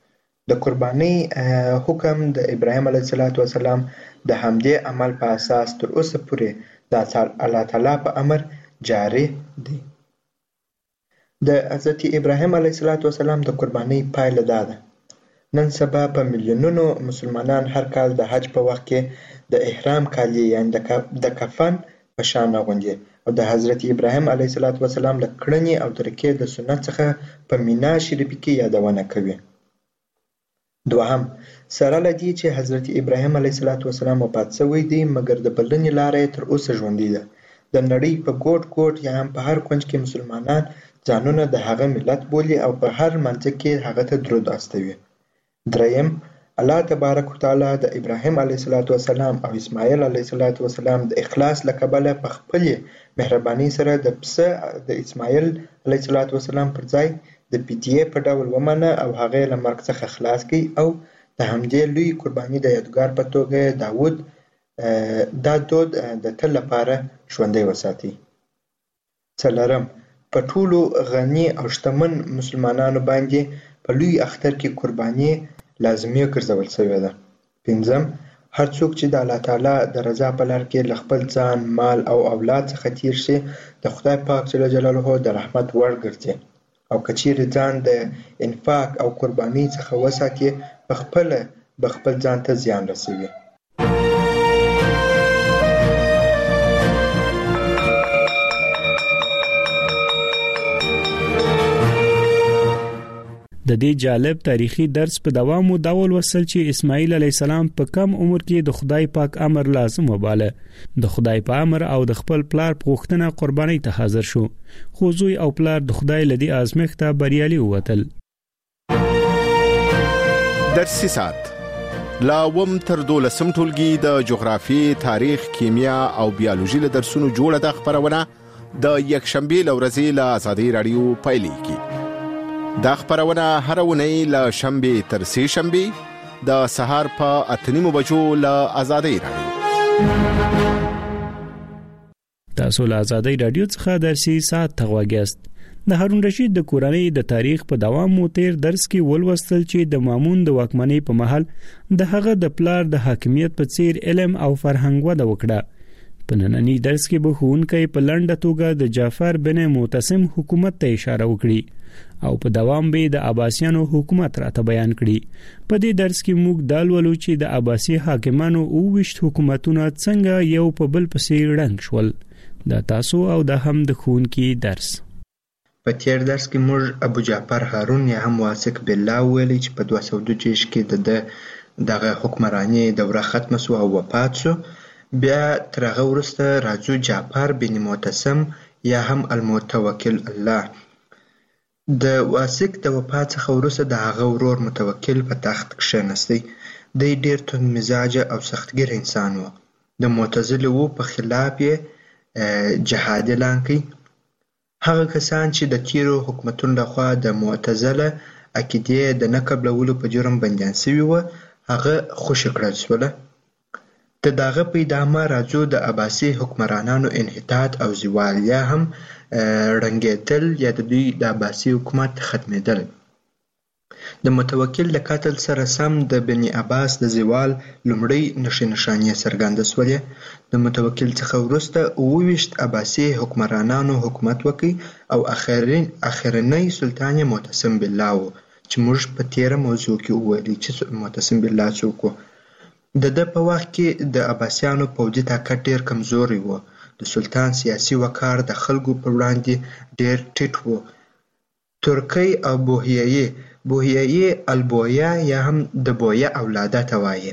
د قربانۍ حکم د ابراهیم علیه السلام د همدې عمل په اساس تر اوسه پورې د الله تعالی په امر جاری دی. د حضرت ابراهیم علیه السلام د قربانۍ پایله دا ده. نن سبا په میلیونونو مسلمانان هر کال د حج په وخت کې د احرام کالي یعنی د کفن په شان اغوندي او د حضرت ابراهیم علیه السلام له کړنې او طریقې د سنت څخه په مینا شریفه کې یادونه کوي. دوهم، سره له دې چې حضرت ابراهیم علیه السلام وفات شوی دی مګر د بلنې لاره تر اوسه ژوندۍ ده. د نړۍ په ګوټ ګوټ یا هم په هر کونج کې مسلمانان ځانونه د هغه ملت بولي او په هر منځ کې هغه ته درود استوي. دریم، الله تبارک وتعالى د ابراهیم علیه السلام او اسماعیل علیه السلام د اخلاص له کبله په خپل مهرباني سره د پسه د اسماعیل علیه السلام پر ځای د فدیې په ډول ومنه او هغه له مرګ څخه خلاص کړي او د همدې لوی قرباني د یادګار په توګه داود دا دود د تل لپاره ژوندی وساتي. څلورم، په ټولو غني او شتمن مسلمانانو باندې په لوی اختر کې قرباني لازمي ګرځول شوې ده. پنځم، هر څوک چې د الله تعالی د رضا په لار کې له خپل ځان، مال او اولاد څخه تیر شي د خدای پاک جل جلاله د رحمت وړ ګرځي او که چیرې ځان د انفاق او قرباني څخه وساتي په خپل ځان ته زیان رسوي. د دې جالب تاریخي درس په دوام دا ولوسل چې اسماعیل علیه السلام په کم عمر کې د خدای پاک امر لازم وباله. د خدای په امر او د خپل پلار په غوښتنه قرباني ته حاضر شو، خو زوی او پلار د خدای لدی آزمایښت بریالي ووتل. درسي ساعت لا وم تر 12 ټولګي د جغرافي، تاریخ، کیمیا او بیولوژي له درسونو جوړه د خبرونه د یکشنبه لورځي له آزادۍ رادیو پایلیږي. دا خبرونه هر ونی له شنبه تر سه شنبه د سهار په 8:30 بجو له آزادۍ رادیو. تاسو له آزادۍ رادیو څخه درسي ساعت تغواګست. د هارون رشید د کورنۍ د تاریخ په دوام مو تیر درس کې ولوستل چې د مامون د واکمنۍ په محل د هغه د پلار د حاکمیت په څیر علم او فرهنګ وده وکړه. په نننی درس کې به ښوونکی په لنډه توګه د جعفر بن معتصم حکومت ته اشاره وکړي او په دوام به د عباسیانو حکومت راته بیان کړي. په دې درس کې موږ دا ولولو چې د عباسی حاکمانو اوويشت حکومتونه څنګه یو په بل پسې ړنګ شول. دا تاسو او د هم د ښوونکي درس. په تیر درس کې موږ ابو جعفر هارون یا هم واثق بالله ویلي چې په 226 کې دغه حکمرانی دوره ختمه شو او وفات شو. بیا تر هغه وروسته راځو جعفر بن معتصم یا هم المتوکل الله. د واثق د وفات څخه وروسته د هغه ورور متوکل په تخت کښېنستی. دی ډیر تند مزاجه او سختګیر انسان و. د معتزله په خلاف یې جهاد اعلان کړ. هغه کسان چې د تیرو حکومتونو لخوا د معتزله عقیدې د نه قبلولو په جرم بندیان شوي و هغه خوشي کړل شوله. د دغه په ادامه راځو د عباسي حکمرانانو انحطاط او زوال یا هم ړنګېدل یا د دوی د عباسي حکومت ختمېدل. د متوکل له قتل سره سم د بني عباس د زوال لومړی نښې نښانې څرګنده شولې. د متوکل څخه وروسته 28 عباسي حکمرانانو حکومت وکړ او اخرنی سلطان معتصم بالله و چې موږ په تیره موضوع کې وویلي چې معتصم بالله څوک و. د ده په وخت کې د عباسیانو پوځي طاقت ډیر کمزوری و. د سلطان سیاسي وقار د خلکو پر وړاندې ډیر ټیټ و. ترکی او بوهیایي البویا یا هم د بویا اولاده ته وایي.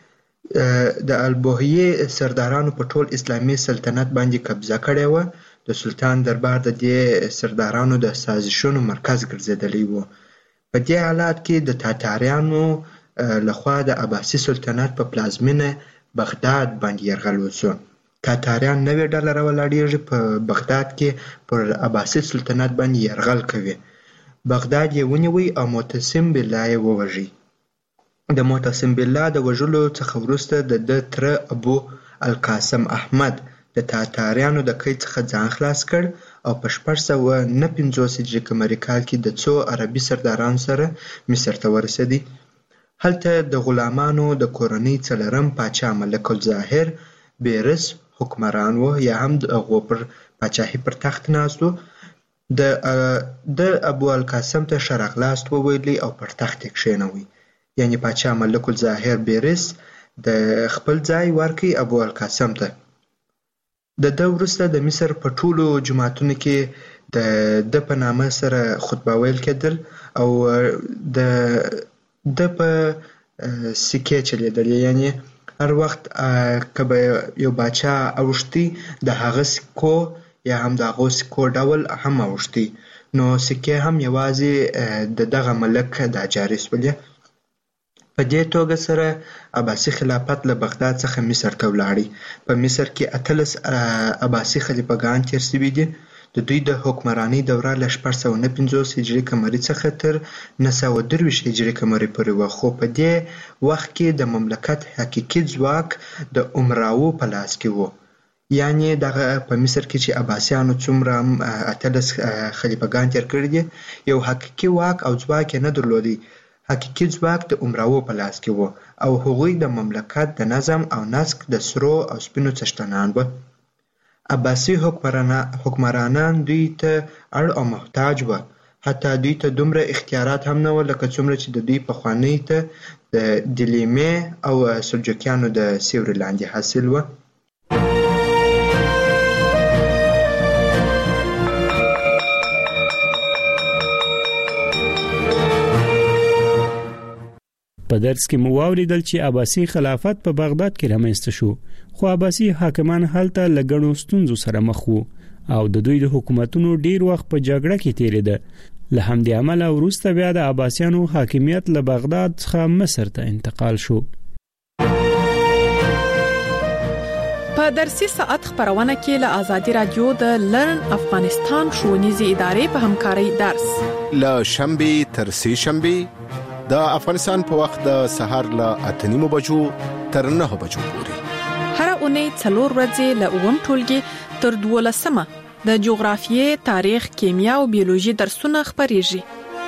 د البوهیې سردارانو په ټول اسلامي سلطنت باندې قبضه کړې وه. د سلطان دربار د دې سردارانو د سازشونو مرکز ګرځېدلی و. په دې حالات کې د تاتاریانو لخوا د عباسي سلطنت په پلازمینه بغداد باندې یرغل وشو. تاتاریان نوې ډله راولاړېږي په بغداد کې پر عباسي سلطنت باندې یرغل کوي. بغداد یې ونیوی او معتصم بالله یې ووژي. د معتصم بالله د وژلو څخه وروسته د ده تره ابو القاسم احمد د تاتاریانو د قید څخه ځان خلاص کړ او په 659 هجري قمري کال کې د څو عربي سردارانو سره مصر ته ورسېدی. هلته د غلامانو د کورنۍ څلرم پاچا ملک الظاهر بیرس حکمران و یا هم د هغو پر پاچاهي پر تخت ناست و. د ابو القاسم ته ښه راغلاست وویلی او پر تخت یې کښېنوی. یعنې پاچا ملک الظاهر بیرس د خپل ځای ورکړي ابو القاسم ته. د ده وروسته د مصر په ټولو جوماتونو کې د په نامه سره خطبه ویل کېدل او د په سکې چلیدلې. یعنې هر وخت که به یو باچا اوښتي د هغه سکو یا هم د هغو سکو ډول هم اوښتي، نو سکې هم یوازې د دغه ملک دا جاري شولې. په دې توګه سره عباسي خلافت له بغداد څخه مصر ته ولاړی. په مصر کې 18 عباسي خلیفګان تیر شوي دي. د دوی د حکمرانۍ دوره له 659 هجري قمري څخه تر 923 هجري قمري پورې وه، خو په دې وخت کې د مملکت حقیقي ځواک د امراو په لاس کې و. یعنې دغه په مصر کې چې عباسیانو څومره 18 خلیفګان تیر کړي دي، یو حقیقي واک او ځواک یې نه درلودی. حقیقي ځواک د امراو په لاس کې و او هغوی د مملکت د نظم او نسق د سرو او سپینو څښتنان وه. عباسي حکمرانان دوی ته اړ او محتاج وه. حتی دوی ته دومره اختیارات هم نه وه لکه څومره چې د دوی پخوانۍ ته د دیلمیې او سلجوقیانو د سیوري لاندې حاصل وه. په درس کې مو واوریدل چې عباسي خلافت په بغداد کې رامنځته شو، خو عباسي حاکمان هلته له ګڼو ستونزو سره مخ وو او د دوی د حکومتونو ډیر وخت په جګړه کې تیریده. له همدې امله وروسته بیا د عباسیانو حاکمیت له بغداد څخه مصر ته انتقال شو. په درسي ساعت خبرونه کې له آزادي رادیو د لرن افغانستان ښوونیزې ادارې په همکارۍ درس له شنبې تر سه شنبې د افغانستان په وخت د سهار له 8:30 بجو تر 9 بجو پورې هر اونۍ 4 ورځې له 9 ټولګي تر 12 د جغرافیې، تاریخ، کیمیا او بیولوژي درسونه خبريږي.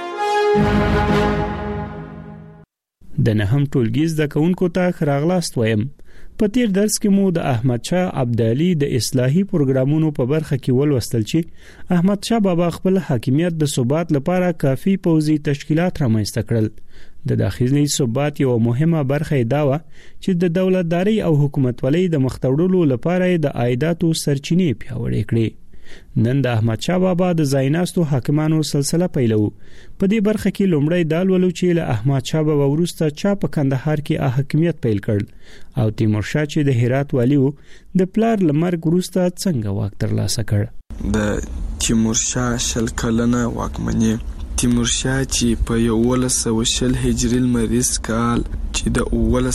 د نهم ټولګي زده کوونکو ته خراغلاست وایم. په تیر درس کې مو د احمد شاه ابدالي د اصلاحي پروګرامونو په برخه کې ولوستل چې احمد شاه بابا خپل حاکمیت د ثبات لپاره کافي پوځي تشکیلات رامنځته کړل. د داخلي ثبات یو مهمه برخه دا و چې د دولتداري او حکومتولۍ د مختوړلو لپاره د عایداتو سرچینې پیاوړې کړې. نن د احمد شاه بابا د ځایناستو حاکمانو سلسله پیلو. په دې برخه کې لومړی دا ولولو چې له احمد شاه بابا وروسته چا په کندهار کې حاکمیت پیل کړ او تیمور شاه چې د هرات والی و د پلار لمرګ وروسته څنګه واک ترلاسه کړ. د تیمور شاه شل کلنه واکمني تیمور شاه چې په 1120 هجري لمریز کال چې د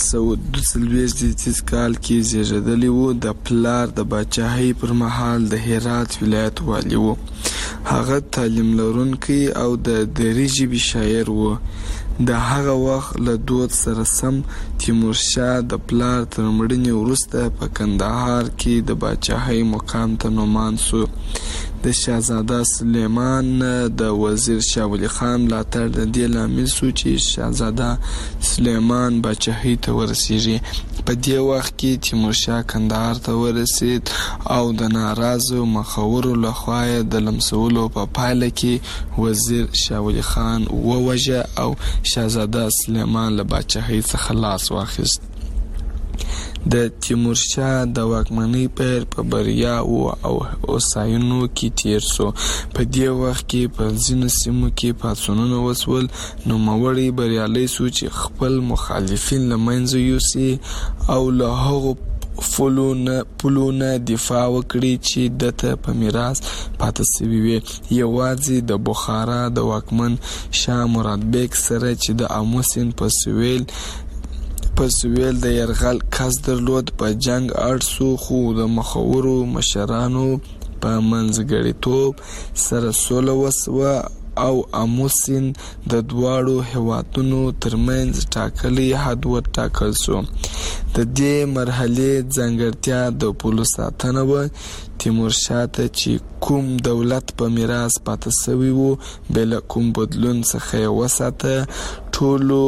1142 کال کې زیږیدلی و د پلار د بادشاهۍ پر مهال د هرات ولایت والی و. هغه تعلیم لرونکی او د دري ژبې شاعر و. د هغه وخت له دود سره سم تیمور شاه د پلار تر مړینې وروسته په کندهار کې د بادشاهۍ مقام ته نومان سو. د شاهزاده سلیمان د وزیر شاه ولی خان ملاتړ د دې لامل سو چې شاهزاده سلیمان بادشاهۍ ته ورسیږي. په دې وخت کې تیمور شاه کندهار ته ورسید او د ناراضو مخورو لخوا د لمسولو په پایله کې وزیر شاه ولی خان ووژه او شاهزاده سلیمان له بادشاهۍ څخه لاس واخیست. د تیمور شاه د واکمنۍ پیر په بریا او اوساینو کې تیر سو. په دې وخت کې په ځینو سیمو کې پاڅونونه وسول، نو موري بریالي سو چې خپل مخالفین له منځه یوسي او له هغو پلونه دفاع وکړي چې دته په میراث پاتې شوي وي. یوازې د بخارا د واکمن شاه مراد بیگ سره چې د امو سیند په سویل د يرغل کس درلود په جنگ اړ سو، خو د مخورو مشرانو په منځګړیتوب سره سوله وسوه او امو سیند د دواړو هیوادونو ترمنځ ټاکلي حد وټاکل شو. د دې مرحلې ځانګړتیا د پولو ساتنه و. تیمورشاه ته چې کوم دولت په میراث پاتې شوی و بل کوم بدلون څخه وساته. ټولو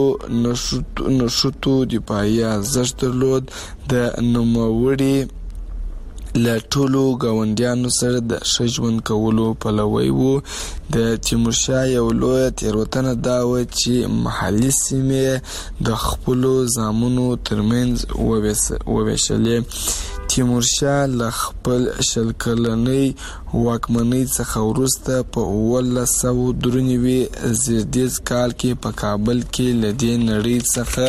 نشوتو دفاعي ارزښت درلود. د نوموړي له ټولو ګاونډیانو سره د ښه ژوند کولو پلوی و. د تیمورشاه یو لویه تېروتنه دا وه چې محلي سیمې د خپلو زامنو ترمنځ وویشلې. تیمورشاه له خپل 20 کلنۍ واکمنۍ څخه وروسته په 1993 زیږدیز کال کې په کابل کې له دې نړۍ څخه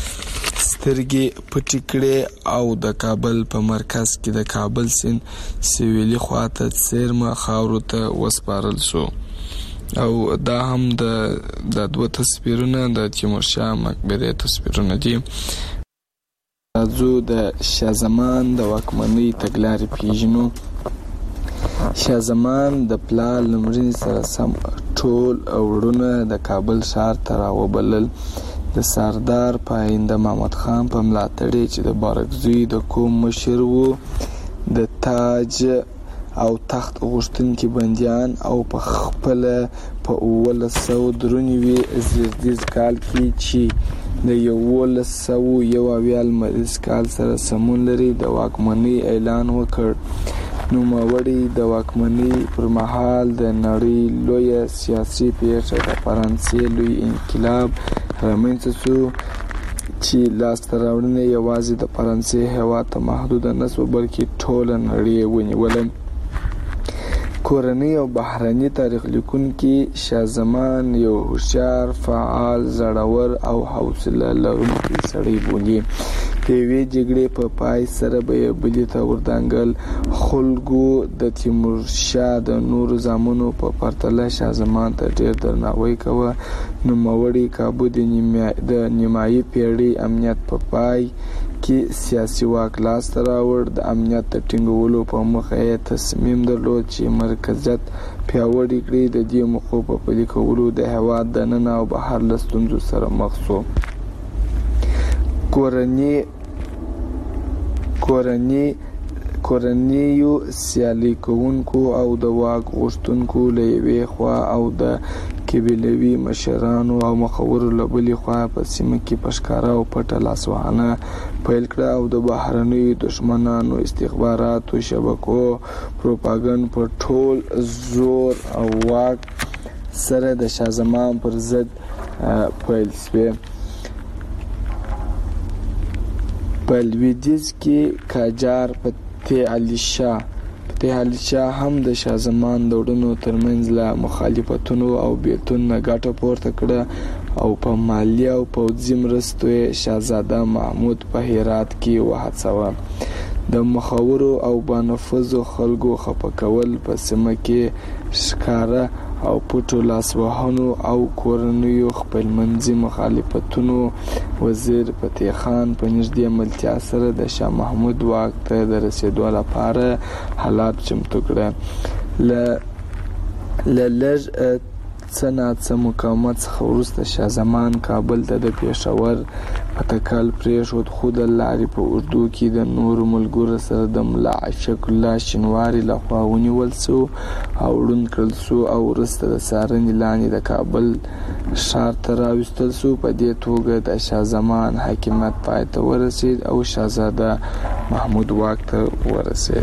سترګې پټې کړې او د کابل په مرکز کې د کابل سیند سویلي خواته څیرمه خاورو ته وسپارل شو. او دا هم د دوه تصویرونه د تیمورشاه مقبرې تصویرونه دي. راځو د شاه زمان د واکمنۍ تګلارې پیژنو. شاه زمان د پلار له مړینې سره سم ټول وروڼه د کابل ښار ته راوبلل. د سردار پاینده محمد خان په ملاتړ چې د بارکزوی د قوم مشر و د تاج او تخت غوښتونکي بندیان او په خپل په 1993 زیږدیز کال کې چې د 1901 لمریز کال سره سمون لري د واکمنۍ اعلان وکړ. نوموړي د واکمنۍ پر مهال د نړۍ لویه سیاسي پیښه د فرانسې لوی انقلاب رامنځته شو چې لاسته راوړنې یوازې د فرانسې هېواد ته محدود نه شوه بلکې ټوله نړۍ ونیوله. کورنۍ او بهرني تاریخ لیکونکي شاه زمان یو هوښیار، فعال، زړور او حوصله لرونکی سړی بولي. د یوې جګړې په پای سره به یې بلې ته وردانګل. خلکو د تیمورشاه د نورو زامنو په پرتله شاه زمان ته ډېر درناوی کوه. نوموړي کابو د نیمایي پېړۍ امنیت په پای کې سیاسي واک لاسته راوړ. د امنیت د ټینګولو په موخه یې تصمیم درلود چې مرکزیت پیاوړی کړي. د دې موخو په پلي کولو د هېواد دننه او بهر له ستونزو سره مخ شو. کورنیو سیالي کوونکو او د واک غوښتونکو له یوې خوا او د قبیلوي مشرانو او مخورو له بلې خوا په سیمه کې په ښکاره او پټه لاسوهنه پیل کړه او د بهرنیو دښمنانو استخباراتو شبکو پروپاګند په ټول زور او واک سره د شاه زمان پر ضد پیل شوې. په لویدیځ کې قاجار فتح علي شاه هم د شاه زمان د وروڼو ترمنځ له مخالفتونو او بیلتون نه ګټه پورته کړه او په مالي او پوځي مرستو یې شاهزاده محمود په هرات کې وهڅاوه. د مخورو او بانفوذو خلکو خفه کول په سیمه کې ښکاره او پټو لاسوهنو او کورنیو خپلمنځي مخالفتونو وزیر فتح خان په نږدې ملتیا سره د شاه محمود واک ته د رسېدو لپاره حالات چمتو کړه. له لږ څه ناڅه مقاومت څخه وروسته شاه زمان کابل ته د پېښور په تکل پرېښود، خو د لارې په اوږدو کې د نورو ملګرو سره د ملا عاشق الله شینواري لخوا ونیول شو او ړوند کړل شو او وروسته د څارنې لاندې د کابل ښار ته راوستل شو. په دې توګه د شاه زمان حاکمیت پای ته ورسېد او شاهزاده محمود واک ته ورسېد.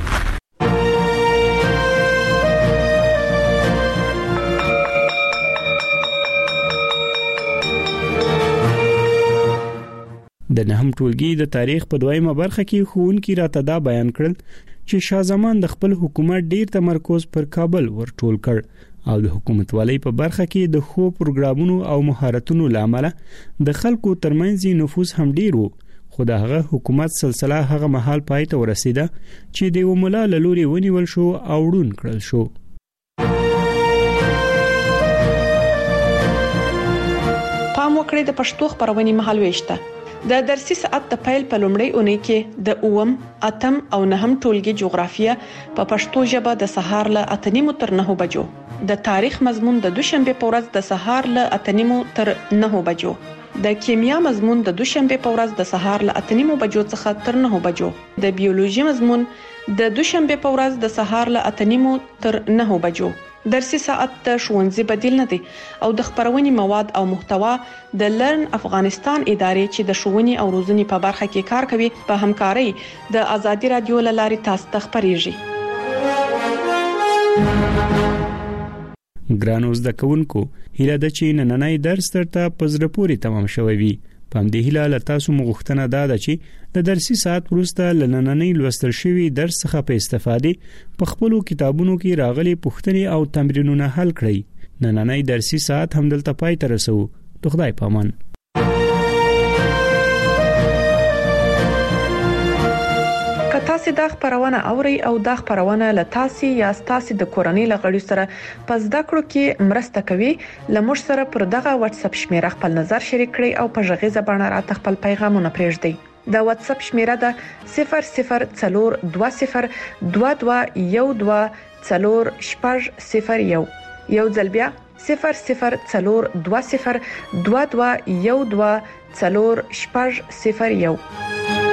د نهم ټولګي د تاریخ په دویمه برخه کې ښوونکي راته دا بیان کړل چې شاه زمان د خپل حکومت ډیر تمرکز پر کابل ورټول کړ او د حکومتوالۍ په برخه کې د ښو پروګرامونو او مهارتونو لامل د خلکو ترمنځ نفوذ هم ډیر وو. خو د هغه حکومت سلسله هغه مهال پای ته ورسیده چې د یو ملا له لوري ونیول شو او ړوند کړل شو. پام وکړئ د پښتو خبرونې مهال وېشته د درسي ساعت د پیل په لومړۍ اونۍ کې د 8م، 8م او 9م ټولګي جغرافیه په پښتو ژبه د سهار له 8:30 تر 9 بجو، د تاریخ مضمون د دوشنبه په ورځ د سهار له 8:30 تر 9 بجو، د کیمیا مضمون د دوشنبه په ورځ د سهار له 8:30 بجو څخه تر 9 بجو، د بیولوژي مضمون د دوشنبه په ورځ د سهار له 8:30 تر 9 بجو. درسي ساعت د ښوونځي بدیل نه دی او د خبرونې مواد او محتوا د لرن افغانستان ادارې چې د ښوونې او روزنې په برخه کې کار کوي په همکارۍ د ازادي رادیو لاري تاسو ته خبريږي. ګرانو زده کوونکو، هیله ده چې نننۍ درس ترته پزره پوری تمام شوی وي. پام دې هیله لتاسو مغختنه ده چې د درسي ساعت وروسته لنننۍ لوستل شوی درس څخه په استفادې په خپل کتابونو کې راغلي پوښتنې او تمرینونه حل کړئ. نننۍ درسي ساعت هم دلته پای ته رسو. خدای پامان. تاسو د خبرونه اوري او د خبرونه لتاسي یا تاسو د کورنۍ لغړی سره پس د کړو کې مرسته کوي. لمر سره پر دغه واتس اپ شمیره خپل نظر شریک کړئ او په ژغه زبانه راته خپل پیغامونه پرېږدئ. د واتس اپ شمیره ده 00201214 یو ځل بیا 00201214